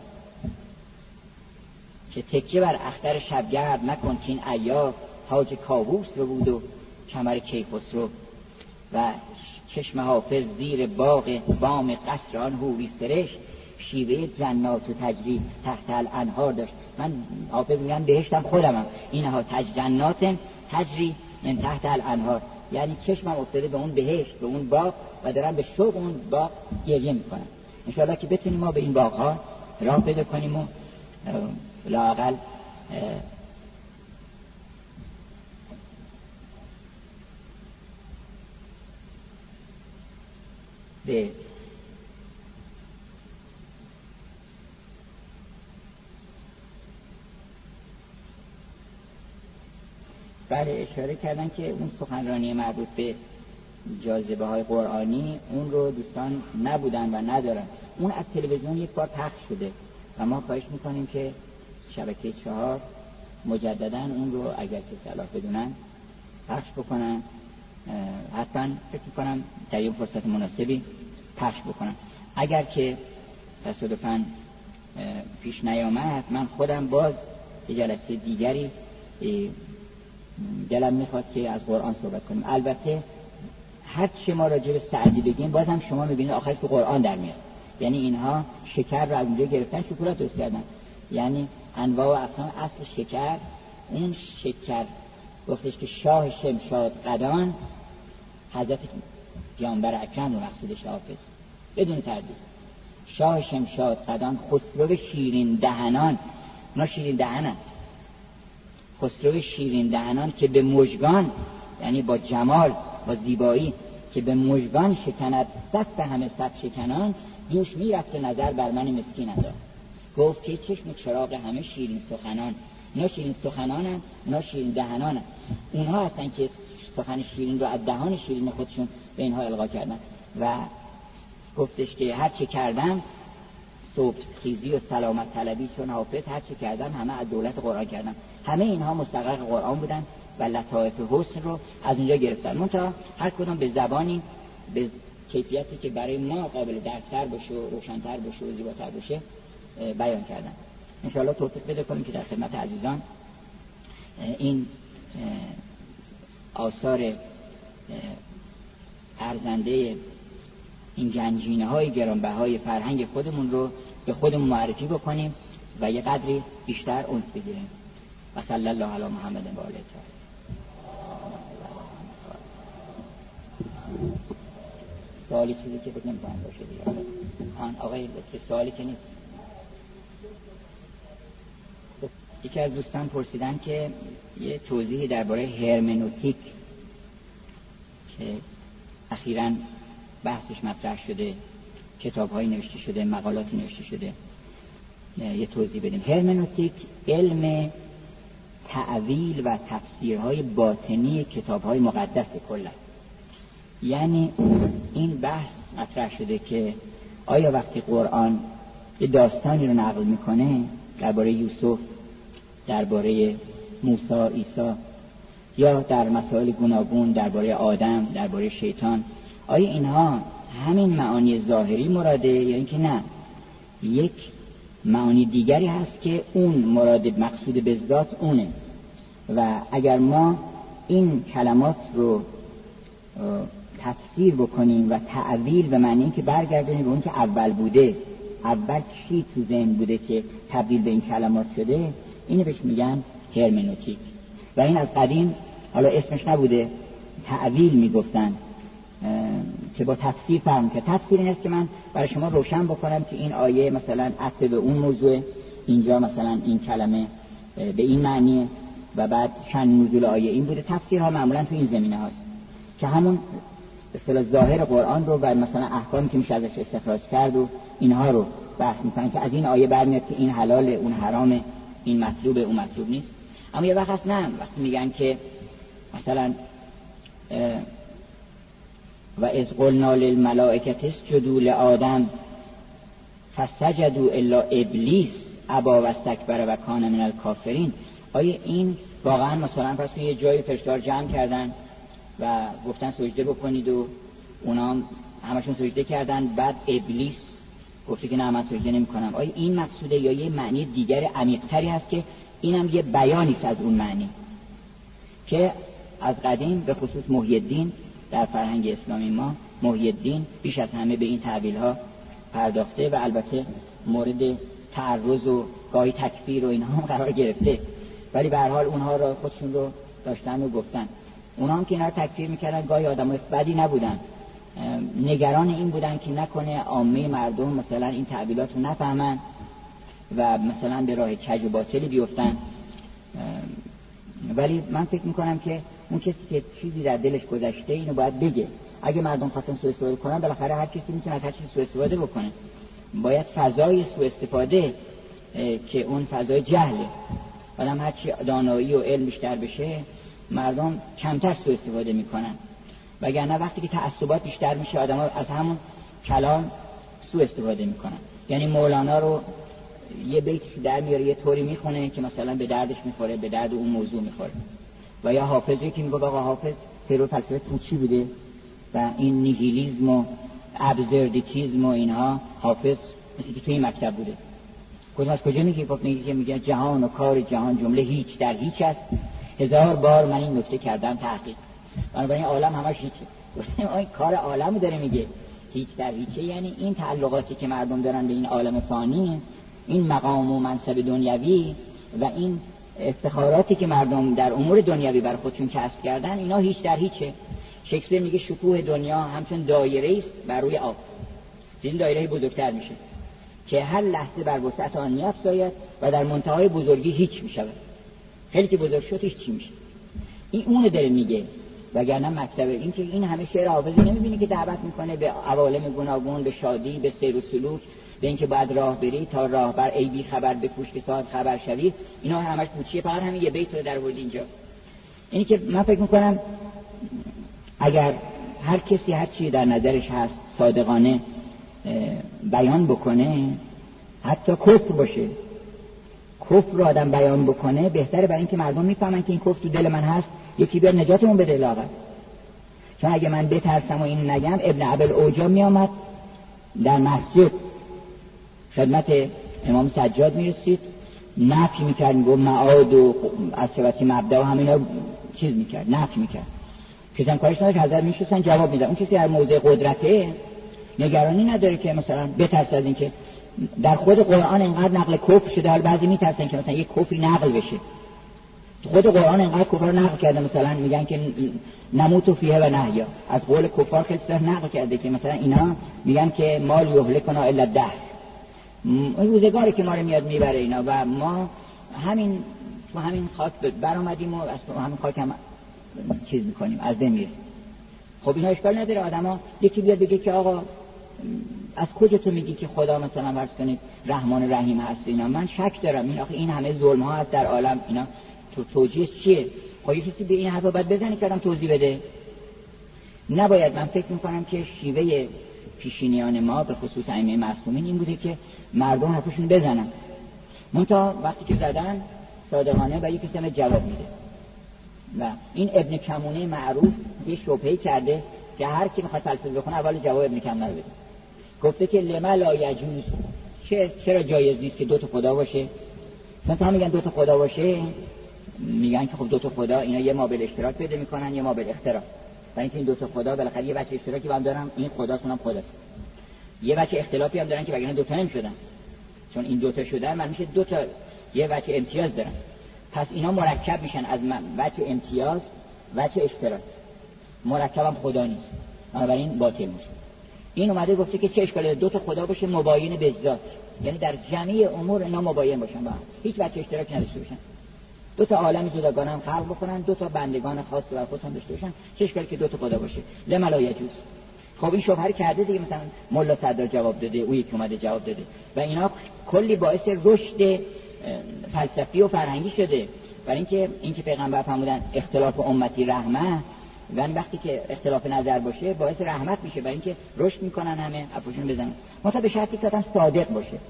Speaker 1: که تکیه بر اختر شبگرد مکن که این عیار تاج کاووس رو بود و کمر کیخسرو. و چشم حافظ زیر باغ بام قصر آن حوری سرشت، شیوه جنات و تجری تحت الانهار داشت. من حافظ میگم بهشتم خودمم، اینها جنات تجری من تحت الانهار، یعنی چشمم افتاده به اون بهشت، به اون باغ و دارم به شوق اون باغ گریه میکنم. انشاءالله که بتونیم ما به این باغ ها راه پیدا کنیم و لااقل به بله اشاره کردن که اون سخنرانی مربوط به جاذبه های قرآنی اون رو دوستان نبودن و ندارن. اون از تلویزیون یک بار پخش شده و ما خواهش میکنیم که شبکه 4 مجددا اون رو اگر که صلاح بدونن پخش بکنن. حتما فکر میکنم در یک فرصت مناسبی پخش بکنن. اگر که تصادفاً پیش نیامد من خودم باز یه جلسه دیگری دلم میخواد که از قرآن صحبت کنیم. البته هر چی ما راجع به سعدی بگیم باز هم شما میبینید آخرش تو قرآن در میاد. یعنی اینها شکر رو از اونجا گرفتن شکلات درست کردن، یعنی انواع و اقسام اصل شکر. این شکر گفتش که شاه شمشاد قدان حضرت پیامبر اکرم رو مقصودش حافظ بدون تردید. شاه شمشاد قدان خسرو شیرین دهنان، اونا شیرین دهنن، خسرو شیرین دهنان که به مژگان، یعنی با جمال با زیبایی، که به مژگان شکند صف همه صف شکنان، دوش میرفت نظر بر من مسکین انداخت. گفت که چشم چراغ همه شیرین سخنان، اونا شیرین سخنانن، اونا شیرین دهنانن. اونها هستن که سخن شیرین رو از دهان شیرین خودشون به اینها القا کردن. و گفتش که هر چه کردم صبح خیزی و سلامت طلبی، چون حافظ هر چه کردم همه از دولت قرآن کردم. همه اینها مستقر قرآن بودن و لطائف حسن رو از اونجا گرفتن. منتها هر کدوم به زبانی به کیفیتی که برای ما قابل درک‌تر باشه و روشن‌تر باشه و زیباتر باشه بیان کردن. ان شاء الله توفیق بده کنیم که در خدمت عزیزان این آثار ارزنده این گنجینه‌های گرانبهای فرهنگ خودمون رو به خودمون معرفی بکنیم و یه قدری بیشتر انس بگیریم. و صلی الله علی محمد و آله الطاهرین. سوالی چیزی که بگم باید باشه دیگه. آقای سوالی که نیست. یکی از دوستان پرسیدن که یه توضیحی درباره هرمنوتیک که اخیراً بحثش مطرح شده، کتاب‌هایی نوشته شده، مقالاتی نوشته شده، یه توضیح بدیم. هرمنوتیک علم تأویل و تفسیرهای باطنی کتاب‌های مقدس کلا. یعنی این بحث مطرح شده که آیا وقتی قرآن یه داستانی رو نقل میکنه درباره یوسف، درباره موسی، عیسی، یا در مسائل گوناگون درباره آدم، درباره شیطان، آیا اینها همین معانی ظاهری مراده یا اینکه نه یک معانی دیگری هست که اون مراد مقصود به ذات اونه؟ و اگر ما این کلمات رو تفسیر بکنیم و تأویل به معنی که برگردونیم به اون که اول بوده، اول چی تو ذهن بوده که تبدیل به این کلمات شده، اینو بهش میگن هرمنوتیک. و این از قدیم، حالا اسمش نبوده، تأویل میگفتن که با تفسیر فهم که تفسیر این است که من برای شما روشن بکنم که این آیه مثلا عطف به اون موضوع، اینجا مثلا این کلمه به این معنیه و بعد شأن نزول آیه این بوده. تفسیرها معمولا تو این زمینه هاست که همون به اصطلاح ظاهر قرآن رو و مثلا احکامی که میشه ازش استخراج کرد و اینها رو بحث میکنن که از این آیه برمیاد که این حلاله، اون حرامه، این مطلوبه، اون مطلوب نیست. اما یه وقت هست نه، وقتی میگن که مثلا و اذ قلنا للملائکه اسجدوا لآدم فسجدوا الا ابلیس ابا واستکبر و کان من الکافرین، آیا این واقعا مثلا پس یه جای فرشته‌ها جمع کردن و گفتن سجده بکنید و اونا همشون سجده کردن، بعد ابلیس گفته که نه من سجده نمی‌کنم؟ آیا این مقصوده یا یه معنی دیگر عمیق‌تری هست که اینم یه بیانی است از اون معنی که از قدیم به خصوص محی الدین در فرهنگ اسلامی ما، محی الدین بیش از همه به این تعبیرها پرداخته و البته مورد تعرض و گاهی تکفیر و اینها هم قرار گرفته، ولی به هر حال اونها را خودشون رو داشتن و گفتن. اونها هم که اینا رو تکفیر میکردن گاهی آدمای بدی نبودن، نگران این بودن که نکنه عامه مردم مثلا این تعبیرات رو نفهمن و مثلا به راه کج و باطلی بیفتن. ولی من فکر میکنم که اون کسی که چیزی در دلش گذشته اینو باید بگه. اگه مردم خواستن سوء استفاده کنن، بالاخره هر کسی میتونه از هر چیزی سوء استفاده بکنه. باید فضای سوء استفاده که اون فضای جهله، آدم هر چی دانایی و علم بیشتر بشه مردم کمتر سوء استفاده میکنن، وگرنه وقتی که تعصبات بیشتر میشه آدم‌ها از همون کلام سوء استفاده میکنن. یعنی مولانا رو یه بیتی در میاره یه طوری میخونه که مثلا به دردش میخوره، به درد اون موضوع میخوره. و یا حافظی که میگه آقا حافظ پیرو فلسفه توچی بوده و این نیهیلیسم و ابزردیتیسم و اینها حافظ مثل که توی این مکتب بوده. کجا میگه؟ خب میگه جهان و کار جهان جمله هیچ در هیچ است، هزار بار من این نکته کردم تحقیق. بنابراین عالم همش هیچه. این کار عالمو داره میگه هیچ در هیچه، یعنی این تعلقاتی که مردم دارن به این عالم فانی، این مقام و منصب دنیوی و این افتخاراتی که مردم در امور دنیوی بر خودشون کسب کردن، اینا هیچ در هیچه. شکسپیر میگه شکوه دنیا همچون دایره است بر روی آب. این دایره بزرگتر میشه که هر لحظه بر وسعت آن میافزاید و در منتهای بزرگی هیچ میشود. خیلی که بزرگ شد هیچ چی میشه. این اون داره میگه. وگرنه مکتب این که این همه شعر حافظ نمیبینی که دعوت میکنه به عوالم گوناگون، به شادی، به سیر و سلوک، به اینکه بعد راه بری تا راهبر ای بی خبر به پوشت ساعت خبر شوی. اینا همش پوچیه، فقط همین یه بیت رو در ورد اینجا. اینی که من فکر میکنم اگر هر کسی هر چی در نظرش هست صادقانه بیان بکنه، حتی کفر باشه، کفر رو آدم بیان بکنه، بهتره برای اینکه مردم میفهمن که این کفر تو دل من هست یکی بیاد نجاتمون بده لاغر. چون اگه من بترسم و این نگم، ابن ابل اوجا می آمد در مسجد خدمت امام سجاد می رسید، نفی می کرد، گفت معاد و از شبتی مبدأ و همینا چیز می کرد، نفی می کرد. کسان کارش نداشت، حضرت می شستن جواب می داد. اون کسی در موضع قدرته نگرانی نداره که مثلا بترسه از این که در خود قرآن اینقدر نقل کفر شده. حال بعضی می ترسن که مثلا یک کفری نقل بشه. تو خود قرآن اینقدر کفر نقل کرده، مثلا میگن که نموت فیه و نحیا، از قول کفار خیلی نقل کرده که مثلا اینا میگن که مال یهلکنا الا الدهر، روزگاری که ما رو میاد میبره اینا و ما همین خاک بر اومدیم و از همین خاک هم چیز میکنیم، از بین میریم. خب اینا اشکال نداره. آدما یکی بیاد بگه که آقا از کجا تو میگی که خدا مثلا فرض کنید رحمان رحیم هست اینا؟ من شک دارم این همه ظلم ها هست در عالم، اینا تو توجیه چیه؟ خب یه کسی به این حرفا باید بزنه که آدم توضیح بده. نباید. من فکر میکنم که شیوه پیشینیان ما به خصوص ائمه معصومین این بوده که مردم حرفشون بزنن، منتها وقتی که زدن صادقانه و یک کسی جواب میده. و این ابن کمونه معروف یه شبهه‌ای کرده که هر کی میخواد فلسفه بخونه اول جواب ابن کمونه رو بده. گفته که لما لا یجوز، چرا جایز نیست که دو تا خدا باشه؟ مثلا میگن دو تا خدا باشه، میگن که خب دو تا خدا اینا یه مابل اشتراک پیدا میکنن، یه مابل اختلاف. و اینکه این دو تا خدا بالاخره یه بچه اشتراکی با هم دارن، این خداشون هم خداست. یه بچه اختلافی هم دارن که وگرنه دو تا نمیشدن. چون این دو تا شدن من میشه دو تا یه بچه امتیاز دارن. پس اینا مرکب میشن از بچه امتیاز، بچه اشتراک. مرکب هم خدا نیست. بنابراین باطل میشه. این اومده گفته که چه اشکالی دو تا خدا باشه مباین به ذات، یعنی در جمعی امور اینا مباین باشن با هم، هیچ بچه اشتراک نداشته باشن. دو تا عالم جداگانه هم خلق بکنن، دو تا بندگان خاص بر خودشون داشته باشن، چه اشکالی که دو تا خدا باشه؟ لما لا یجوز. خب این شبهه کرده دیگه، مثلا ملا صدر جواب داده، او یکی اومده جواب داده و اینا کلی باعث رشد فلسفی و فرهنگی شده. برای اینکه پیغمبر فرمودن اختلاف امتی رحمت، و وقتی که اختلاف نظر باشه باعث رحمت میشه، برای اینکه رشد میکنن همه حرفشون بزنن، مثلا به شرطی که آدم صادق باشه،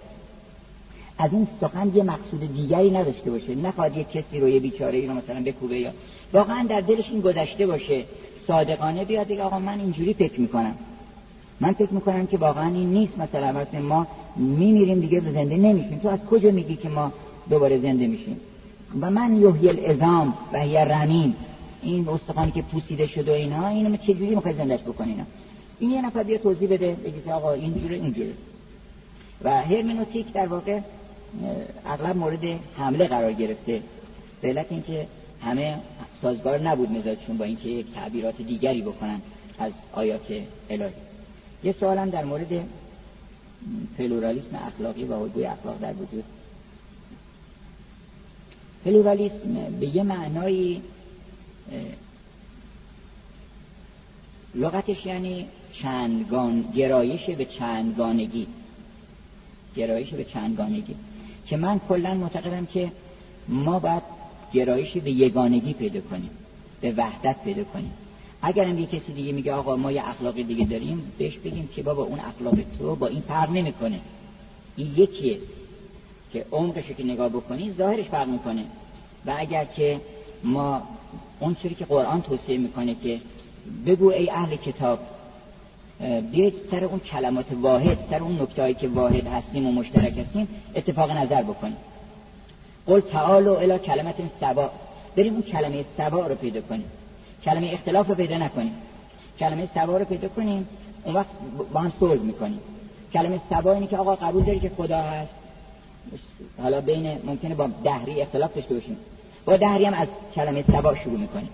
Speaker 1: از این سخن یه مقصود دیگری نداشته باشه، نخواد یک کسی رو، یه بیچاره ای رو مثلا بکوبه، یا واقعا در دلش این گذشته باشه، صادقانه بیاد بگه آقا من اینجوری فکر میکنم، من فکر میکنم که واقعا این نیست، مثلا وقتی ما میمیریم دیگه زنده نمیشیم، تو از کجا میگی که ما دوباره زنده میشیم؟ و من یحیی العظام و هی رمیم، این استخوانی که پوسیده شده و اینها، اینو چجوری میخوای زندهش بکنی اینا؟ این یه نفر بیا توضیح بده، بگه که آقا اینجوره. و هرمنوتیک در واقع اغلب مورد حمله قرار گرفته، به علت اینکه همه سازگار نبود مزاجشون با اینکه یک تعبیرات دیگری بکنن از آیات الهی. یه سوالم در مورد پلورالیسم اخلاقی و الگوی اخلاق در وجود. پلورالیسم به یه معنای لغتش یعنی گرایش به چندگانگی، که من کلا معتقدم که ما باید گرایش به یگانگی پیدا کنیم، به وحدت پیدا کنیم. اگرم یه کسی دیگه میگه آقا ما یه اخلاق دیگه داریم، بهش بگیم که بابا اون اخلاق تو با این فرق نمیکنه، این یکیه، که عمقش که نگاه بکنی ظاهرش فرق میکنه. و اگر که ما اون چیزی که قرآن توصیه میکنه که بگو ای اهل کتاب، بیایید سر اون کلمات واحد، سر اون نکتهایی که واحد هستیم و مشترک هستیم اتفاق نظر بکنیم. قل تعالوا الی کلمة سواء، بریم اون کلمه سواء رو پیدا کنیم، کلمه اختلاف رو پیدا نکنیم، کلمه سواء رو پیدا کنیم، اون وقت با هم صلح میکنیم. کلمه سواء اینه که آقا قبول داری که خدا هست، حالا بین ممکنه با دهری اختلاف داشته باشیم، با دهری هم از کلمه سواء شروع میکنیم،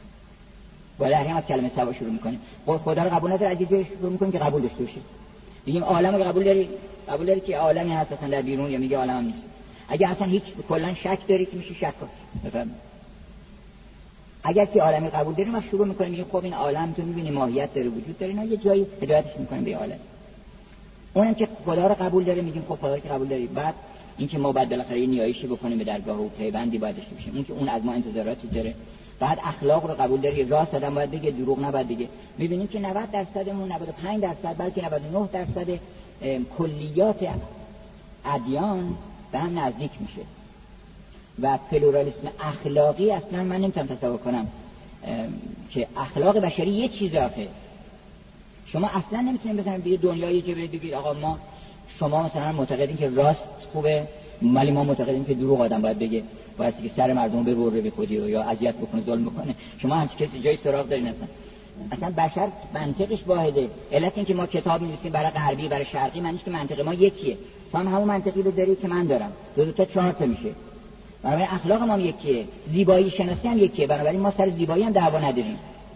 Speaker 1: خدا رو قبول نداره، از یه جایی شروع میکنیم که قبول داشته باشیم. میگیم عالم رو قبول داری که عالمی هست اصلا در بیرون، یا میگه عالم هم نیست. اگه اصلا هیچ کلا شک داری که میشه شک بفهم. اگر که عالمی قبول داریم ما شروع میکنیم میگیم خب این عالم تو میبینی ماهیت داره، وجود داره، اینا یه جایی هدایتش میکنیم به عالم. اونم که خدا رو قبول داره میگیم خب خدا رو که قبول داری، بعد اینکه ما بعد بالاخره نیایشی بکنیم به درگاه و پیوندی باید داشته باشیم، اون که اون از ما انتظاراتی داره. بعد اخلاق رو قبول داری، راست آدم باید بگه، دروغ نباید بگه. میبینیم که 90%مون، 95% بلکه 99% کلیات ادیان به هم نزدیک میشه. و پلورالیسم اخلاقی اصلا من نمیتونم تصور کنم که اخلاق بشری یه چیز آخه. شما اصلا نمیتونید بزنید به دنیایی که بگید آقا ما شما مثلا معتقدین که راست خوبه، ولی ما معتقدیم که دروغ آدم باید بگه، باید که سر مردم ببره به خودی یا اذیت بکنه، ظلم بکنه. شما همچین کسی جای سراغ دارین؟ اصلا بشر منطقش واحده. علت این که ما کتاب می‌نویسیم برای غربی برای شرقی معنیش که منطق ما یکیه. تو هم همون منطقی رو داری که من دارم، دو تا چهار تا میشه. بنابراین اخلاق ما هم یکیه، زیبایی شناسی هم یکیه. بنابراین ما سر زیبایی هم دعوا نداریم.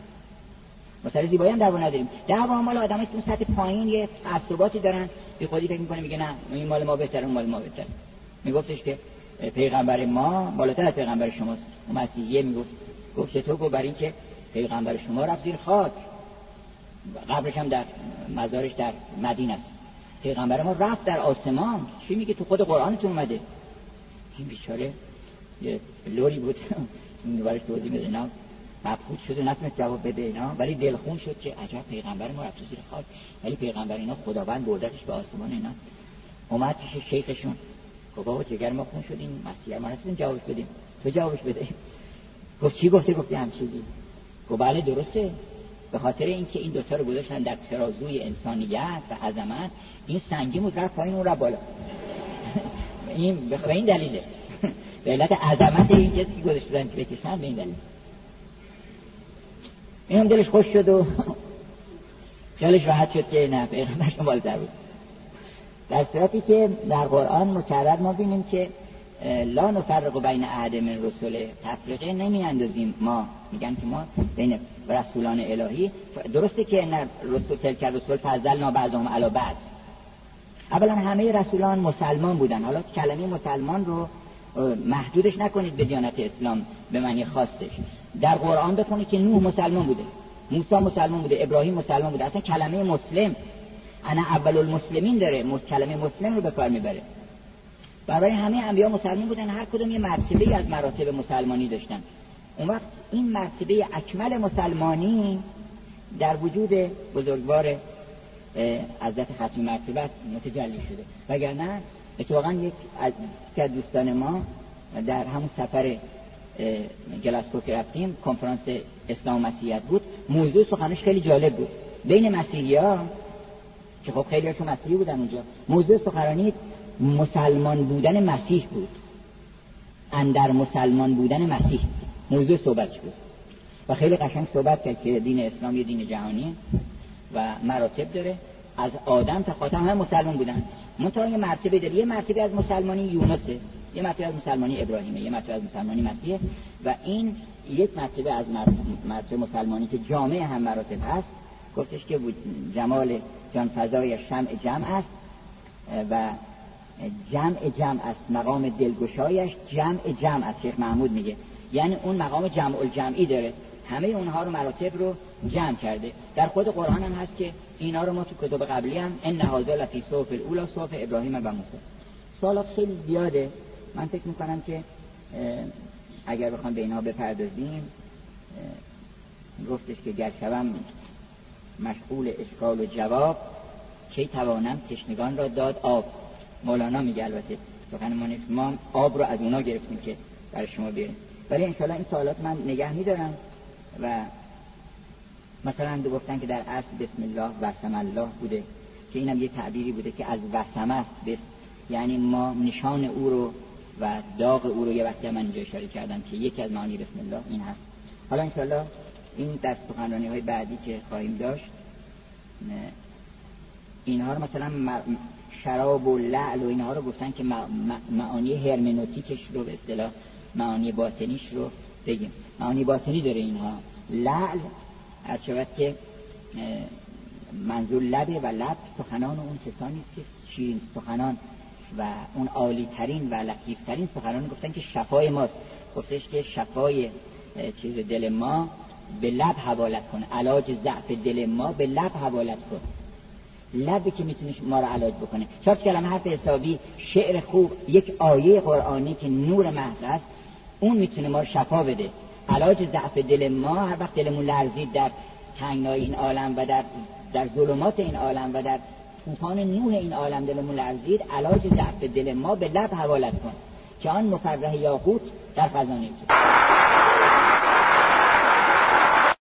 Speaker 1: دعوا مال آدمایی که سطح پایین یه تعصباتی دارن، بی خودی فکر می‌کنه میگه نه این مال ما بهتره، اون مال ما بهتره. میگفتش که پیغمبر ما بالاتر از پیغمبر شماست. اون مسیحیه گفت چطور؟ گفت برای اینکه پیغمبر شما رفت زیر خاک، قبرش هم در مزارش در مدینه است. پیغمبر ما رفت در آسمان. چی میگه؟ تو خود قرآنتون اومده. این بیچاره یه لوری بود این برش توضیح میده، اینا مبهوت شد و نتونست جواب بده اینا، ولی دلخون شد که عجب پیغمبر ما رفت زیر خاک، ولی پیغمبر اینا خداوند بردتش به آسمان. اینا اومد پیش شیخشون گفت بابا جگر ما خون شد، این مسیحا ما نتونیم جوابش بدیم، تو جوابش بده. گفت چی گفته؟ گفتی هم چیزی. گفت بله درسته، به خاطر اینکه این دوتا رو گذاشتن در ترازوی انسانیت و عظمت، این سنگین بود رفت پایین اون رفت بالا. این به این دلیله، به علت عظمت این کسی که گذاشتن که بکشن، به این دلیل. این هم دلش خوش شد و خیالش راحت شد که نه پیغمبرش بالاتر بود. در صورتی که در قرآن مکرر ما بینیم که لا نفرق بین احد من رسله، تفریقه نمی اندازیم. ما میگن که ما بین رسولان الهی، درسته که نه رسول تلک رسول فضلنا بعضهم علی بعض، اولا همه رسولان مسلمان بودن. حالا کلمه مسلمان رو محدودش نکنید به دیانت اسلام به معنی خاصش. در قرآن بخونید که نوح مسلمان بوده، موسی مسلمان بوده، ابراهیم مسلمان بوده. اصلا کلمه مسلم انا اول المسلمین داره، کلمه مسلم رو به کار میبره. برای همه انبیا مسلمان بودن، هر کدوم یه مرتبه از مراتب مسلمانی داشتن. اون وقت این مرتبه اکمل مسلمانی در وجود بزرگوار حضرت ختم مرتبه متجلی شده. وگرنه اتفاقا یک از دوستان ما در همون سفر گلاسکو که رفتیم، کنفرانس اسلام و مسیحیت بود، موضوع سخنش خیلی جالب بود. بین مسیحی‌ها که خب خیلی هاشون مسیحی بودن اونجا، موضوع سخنرانی مسلمان بودن مسیح بود. اندر مسلمان بودن مسیح موضوع صحبتش بود و خیلی قشنگ صحبت کرد که دین اسلام یه دین جهانی و مراتب داره، از آدم تا خاتم همه مسلمان بودن. منتها یه مرتبه داره، یه مرتبه از مسلمانی یونسه، یه مرتبه از مسلمانی ابراهیمه، یه مرتبه از مسلمانی مسیحه و این یک مرتبه از مرتبه مسلمانی که جامع هم مراتب هست. گفتش که جمال جان فضای شمع جمع است و جمع است، مقام دلگشایش جمع است. شیخ محمود میگه یعنی اون مقام جمع الجمعی داره، همه اونها رو مراتب رو جمع کرده. در خود قرآن هم هست که اینا رو ما تو کتب قبلی هم ان هذا لفی صحف الاولی صحف ابراهیم و موسی. سوالات خیلی زیاده، من فکر میکنم که اگر بخوام به اینا بپردازیم، گفتش که گر شوم مشغول اشکال و جواب، کی توانم تشنگان را داد آب. مولانا میگه، البته سخن ما آب رو از اونا گرفتیم که برای شما بیاریم، ولی انشاءالله این سوالات من نگه میدارم. و مثلا دو گفتن که در اصل بسم الله وسم الله بوده، که اینم یه تعبیری بوده که از وسمه است، یعنی ما نشان او رو و داغ او رو یه وقتی من اینجا اشاره کردم که یکی از معانی بسم الله این هست. حالا انشاءالله این در سخنرانی‌های بعدی که خواهیم داشت اینها رو مثلا شراب و لعل و اینها رو گفتن که معانی هرمنوتیکش رو به اصطلاح معانی باطنیش رو بگیم. معانی باطنی داره اینها. لعل هرچند که منظور لبه و لب سخنان اون کسانی که شیرین سخنان و اون عالی ترین و لطیف ترین سخنان گفتن که شفای ماست. گفتش که شفای چیز دل ما به لب حوالت کن، علاج ضعف دل ما به لب حوالت کن. لبی که میتونه ما رو علاج بکنه. 4 کلمه حرف حسابی، شعر خوب، یک آیه قرآنی که نور محض است، اون میتونه ما رو شفا بده. علاج ضعف دل ما هر وقت دلمون لرزید در تنگنای این عالم و در ظلمات این عالم و در طوفان نوح این عالم دلمون لرزید، علاج ضعف دل ما به لب حوالت کن که آن مفرح یاقوت در خزانه